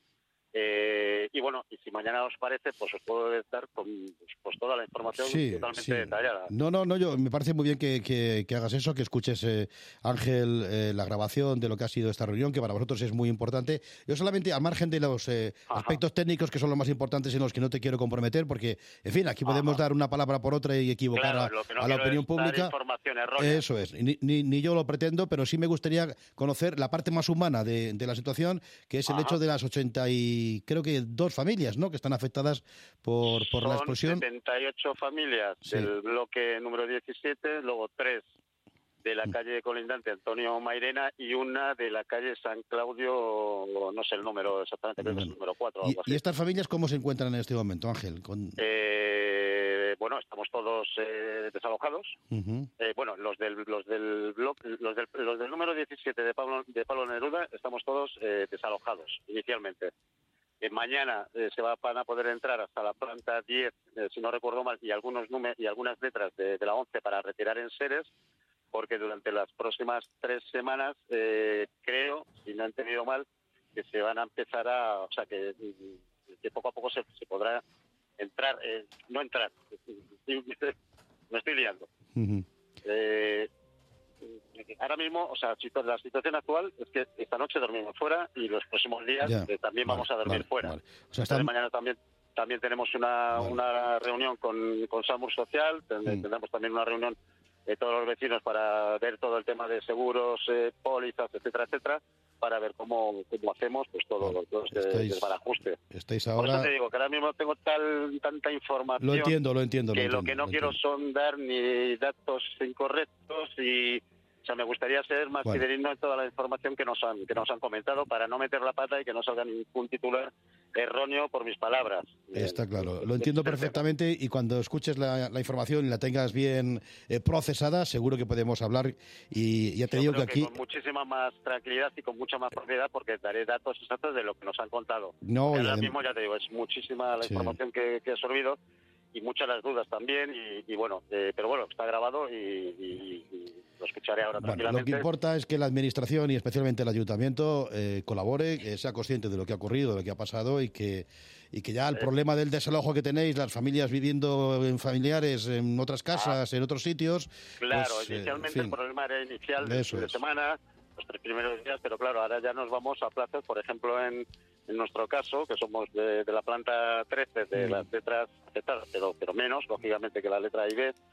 [SPEAKER 12] eh, y bueno, y si mañana os parece, pues os puedo dar con pues, pues toda la información
[SPEAKER 1] sí,
[SPEAKER 12] totalmente
[SPEAKER 1] sí.
[SPEAKER 12] detallada.
[SPEAKER 1] No, no, no, yo me parece muy bien que, que, que hagas eso, que escuches, eh, Ángel, eh, la grabación de lo que ha sido esta reunión, que para vosotros es muy importante. Yo solamente, al margen de los eh, aspectos técnicos, que son los más importantes en los que no te quiero comprometer, porque, en fin, aquí podemos Ajá. dar una palabra por otra y equivocar
[SPEAKER 12] claro,
[SPEAKER 1] a,
[SPEAKER 12] no
[SPEAKER 1] a la opinión pública.
[SPEAKER 12] Eso
[SPEAKER 1] es, ni, ni, ni yo lo pretendo, pero sí me gustaría conocer la parte más humana de, de la situación, que es el Ajá. hecho de las ochenta y creo que dos familias, ¿no?, que están afectadas por, por
[SPEAKER 12] Son
[SPEAKER 1] la explosión.
[SPEAKER 12] setenta y ocho familias sí. del bloque número diecisiete, luego tres de la calle colindante Antonio Mairena y una de la calle San Claudio, no sé el número exactamente, creo bueno. que es el número cuatro o algo así.
[SPEAKER 1] ¿Y estas familias cómo se encuentran en este momento, Ángel? Con...
[SPEAKER 12] Eh, bueno, estamos todos eh, desalojados. Uh-huh. Eh, bueno, los del los del bloque, los del los del número diecisiete de Pablo de Pablo Neruda estamos todos eh, desalojados inicialmente. Eh, mañana eh, se va, van a poder entrar hasta la planta diez, eh, si no recuerdo mal, y algunos números y algunas letras de, de la once para retirar enseres, porque durante las próximas tres semanas, eh, creo, si no he entendido mal, que se van a empezar a... O sea, que, que poco a poco se, se podrá entrar, eh, no entrar, me estoy liando. Uh-huh. Eh, ahora mismo, o sea, la situación actual es que esta noche dormimos fuera y los próximos días eh, también vale, vamos a dormir vale, fuera. Vale. O sea, están... mañana también también tenemos una, vale. una reunión con, con SAMUR Social, mm. tendremos también una reunión de todos los vecinos para ver todo el tema de seguros, eh, pólizas, etcétera, etcétera, para ver cómo, cómo hacemos pues todo, vale. todo este estáis, desbarajuste.
[SPEAKER 1] Estáis ahora...
[SPEAKER 12] Por eso te digo que ahora mismo tengo tal, tanta información...
[SPEAKER 1] Lo entiendo, lo entiendo.
[SPEAKER 12] Que
[SPEAKER 1] lo,
[SPEAKER 12] lo
[SPEAKER 1] entiendo,
[SPEAKER 12] que no
[SPEAKER 1] lo
[SPEAKER 12] quiero
[SPEAKER 1] entiendo.
[SPEAKER 12] son dar ni datos incorrectos y... O sea, me gustaría ser más
[SPEAKER 1] Bueno.
[SPEAKER 12] fidedigno en toda la información que nos han que nos han comentado para no meter la pata y que no salga ningún titular erróneo por mis palabras.
[SPEAKER 1] Está claro, lo entiendo perfectamente y cuando escuches la, la información y la tengas bien eh, procesada, seguro que podemos hablar y ya te
[SPEAKER 12] Yo
[SPEAKER 1] digo que
[SPEAKER 12] creo
[SPEAKER 1] aquí...
[SPEAKER 12] con muchísima más tranquilidad y con mucha más propiedad porque daré datos exactos de lo que nos han contado.
[SPEAKER 1] No,
[SPEAKER 12] Y
[SPEAKER 1] y
[SPEAKER 12] ahora
[SPEAKER 1] adem-
[SPEAKER 12] mismo ya te digo, es muchísima la
[SPEAKER 1] Sí.
[SPEAKER 12] información que, que he absorbido y muchas las dudas también y, y bueno, eh, pero bueno, está grabado y, y- y lo escucharé ahora
[SPEAKER 1] Bueno, lo
[SPEAKER 12] tranquilamente.
[SPEAKER 1] que importa es que la Administración y especialmente el Ayuntamiento eh, colabore, que sea consciente de lo que ha ocurrido, de lo que ha pasado y que y que ya el
[SPEAKER 12] Eh.
[SPEAKER 1] problema del desalojo que tenéis, las familias viviendo en familiares en otras casas, en otros sitios...
[SPEAKER 12] Claro,
[SPEAKER 1] pues, eh,
[SPEAKER 12] inicialmente
[SPEAKER 1] en
[SPEAKER 12] el
[SPEAKER 1] fin.
[SPEAKER 12] problema era inicial del
[SPEAKER 1] Eso
[SPEAKER 12] fin de
[SPEAKER 1] es.
[SPEAKER 12] semana, los tres primeros días, pero claro, ahora ya nos vamos a plazos, por ejemplo, en, en nuestro caso, que somos de, de la planta trece, de
[SPEAKER 1] Mm.
[SPEAKER 12] las letras afectadas, pero, pero menos, lógicamente, que la letra A y B,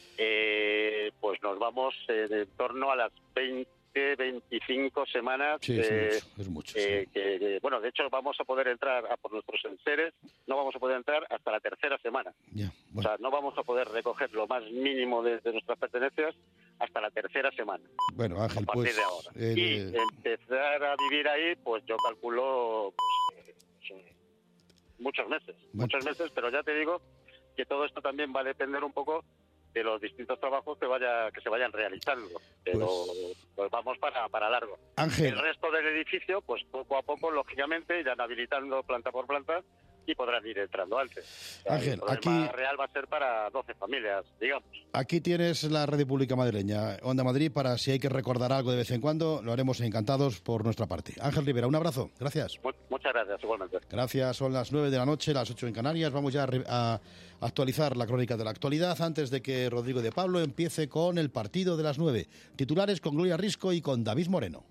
[SPEAKER 12] eh, pues nos vamos eh, en torno a las veinte, veinticinco semanas.
[SPEAKER 1] Sí, es
[SPEAKER 12] eh,
[SPEAKER 1] mucho, es mucho.
[SPEAKER 12] eh, que, que, bueno, de hecho vamos a poder entrar a por nuestros enseres, no vamos a poder entrar hasta la tercera semana.
[SPEAKER 1] Ya,
[SPEAKER 12] O sea, no vamos a poder recoger lo más mínimo de, de nuestras pertenencias hasta la tercera semana,
[SPEAKER 1] Bueno, Ángel,
[SPEAKER 12] a partir
[SPEAKER 1] pues...
[SPEAKER 12] de ahora.
[SPEAKER 1] eh,
[SPEAKER 12] Y empezar a vivir ahí, pues yo calculo pues, eh, pues, muchos meses,
[SPEAKER 1] Bueno.
[SPEAKER 12] muchos meses, pero ya te digo que todo esto también va a depender un poco de los distintos trabajos que vaya que se vayan realizando, pero pues vamos para, para largo.
[SPEAKER 1] Ángel.
[SPEAKER 12] El resto del edificio, pues poco a poco, lógicamente, irán habilitando planta por planta y podrán ir entrando antes. O sea,
[SPEAKER 1] Ángel,
[SPEAKER 12] el problema
[SPEAKER 1] aquí-
[SPEAKER 12] real va a ser para doce familias, digamos.
[SPEAKER 1] Aquí tienes la Radio Pública Madrileña, Onda Madrid, para si hay que recordar algo de vez en cuando, lo haremos encantados por nuestra parte. Ángel Rivera, un abrazo, gracias.
[SPEAKER 12] Mu- muchas gracias, igualmente.
[SPEAKER 1] Gracias, son las nueve de la noche, las ocho en Canarias. Vamos ya a, re- a actualizar la crónica de la actualidad antes de que Rodrigo de Pablo empiece con el partido de las nueve. Titulares con Gloria Risco y con David Moreno.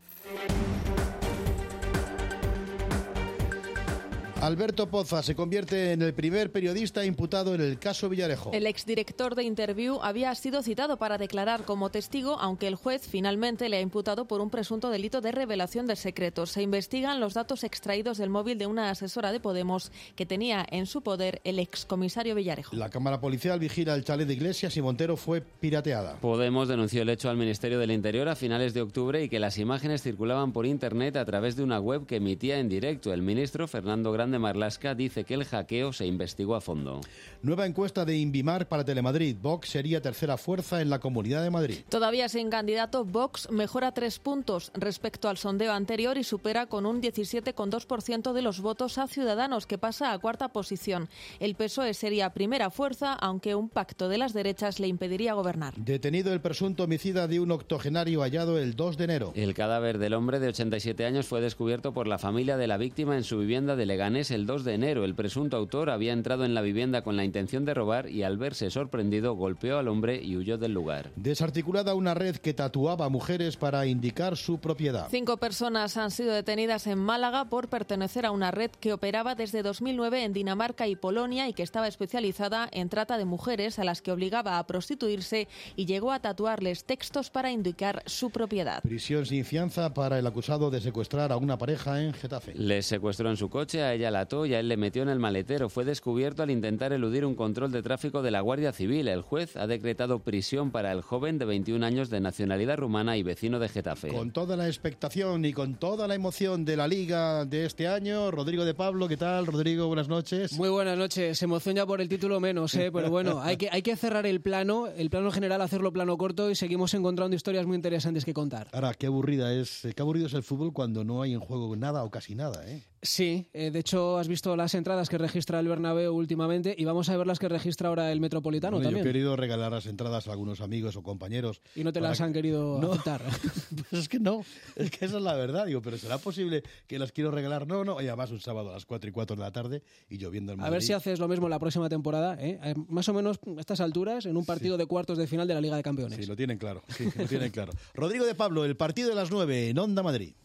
[SPEAKER 1] Alberto Poza se convierte en el primer periodista imputado en el caso Villarejo.
[SPEAKER 13] El exdirector de Interview había sido citado para declarar como testigo, aunque el juez finalmente le ha imputado por un presunto delito de revelación de secretos. Se investigan los datos extraídos del móvil de una asesora de Podemos que tenía en su poder el excomisario Villarejo.
[SPEAKER 1] La cámara policial vigila el chalet de Iglesias y Montero fue pirateada.
[SPEAKER 20] Podemos denunció el hecho al Ministerio del Interior a finales de octubre y que las imágenes circulaban por Internet a través de una web que emitía en directo. El ministro Fernando Grande Marlaska dice que el hackeo se investigó a fondo.
[SPEAKER 1] Nueva encuesta de Invimar para Telemadrid. Vox sería tercera fuerza en la Comunidad de Madrid.
[SPEAKER 13] Todavía sin candidato, Vox mejora tres puntos respecto al sondeo anterior y supera con un diecisiete coma dos por ciento de los votos a Ciudadanos, que pasa a cuarta posición. El P S O E sería primera fuerza, aunque un pacto de las derechas le impediría gobernar.
[SPEAKER 1] Detenido el presunto homicida de un octogenario hallado el dos de enero.
[SPEAKER 20] El cadáver del hombre de ochenta y siete años fue descubierto por la familia de la víctima en su vivienda de Leganés el dos de enero. El presunto autor había entrado en la vivienda con la intención de robar y al verse sorprendido golpeó al hombre y huyó del lugar.
[SPEAKER 1] Desarticulada una red que tatuaba a mujeres para indicar su propiedad.
[SPEAKER 13] Cinco personas han sido detenidas en Málaga por pertenecer a una red que operaba desde dos mil nueve en Dinamarca y Polonia y que estaba especializada en trata de mujeres a las que obligaba a prostituirse y llegó a tatuarles textos para indicar su propiedad.
[SPEAKER 1] Prisión sin fianza para el acusado de secuestrar a una pareja en Getafe.
[SPEAKER 20] Les secuestró en su coche, a ella la ató y a él le metió en el maletero. Fue descubierto al intentar eludir un control de tráfico de la Guardia Civil. El juez ha decretado prisión para el joven de veintiún años de nacionalidad rumana y vecino de Getafe.
[SPEAKER 1] Con toda la expectación y con toda la emoción de la Liga de este año, Rodrigo de Pablo, ¿qué tal? Rodrigo, buenas noches.
[SPEAKER 14] Muy buenas noches. Se emoción ya por el título menos, ¿eh? Pero bueno, hay que, hay que cerrar el plano, el plano general, hacerlo plano corto y seguimos encontrando historias muy interesantes que contar.
[SPEAKER 1] Ahora, qué aburrida es, qué aburrido es el fútbol cuando no hay en juego nada o casi nada, ¿eh?
[SPEAKER 14] Sí, eh, de hecho has visto las entradas que registra el Bernabéu últimamente y vamos a ver las que registra ahora el Metropolitano
[SPEAKER 1] Bueno,
[SPEAKER 14] también.
[SPEAKER 1] yo he querido regalar las entradas a algunos amigos o compañeros.
[SPEAKER 14] Y no te
[SPEAKER 1] para
[SPEAKER 14] las
[SPEAKER 1] que-
[SPEAKER 14] han querido
[SPEAKER 1] No.
[SPEAKER 14] aceptar.
[SPEAKER 1] Pues es que no, es que esa es la verdad. Digo, pero ¿será posible que las quiero regalar? No, no, y además un sábado a las cuatro y cuatro de la tarde y lloviendo en
[SPEAKER 14] A
[SPEAKER 1] Madrid.
[SPEAKER 14] ver si haces lo mismo la próxima temporada, ¿eh? Eh, Más o menos a estas alturas en un partido de cuartos de final de la Liga de Campeones.
[SPEAKER 1] Sí, lo tienen claro, sí, lo tienen claro. Rodrigo de Pablo, el partido de las nueve en Onda Madrid.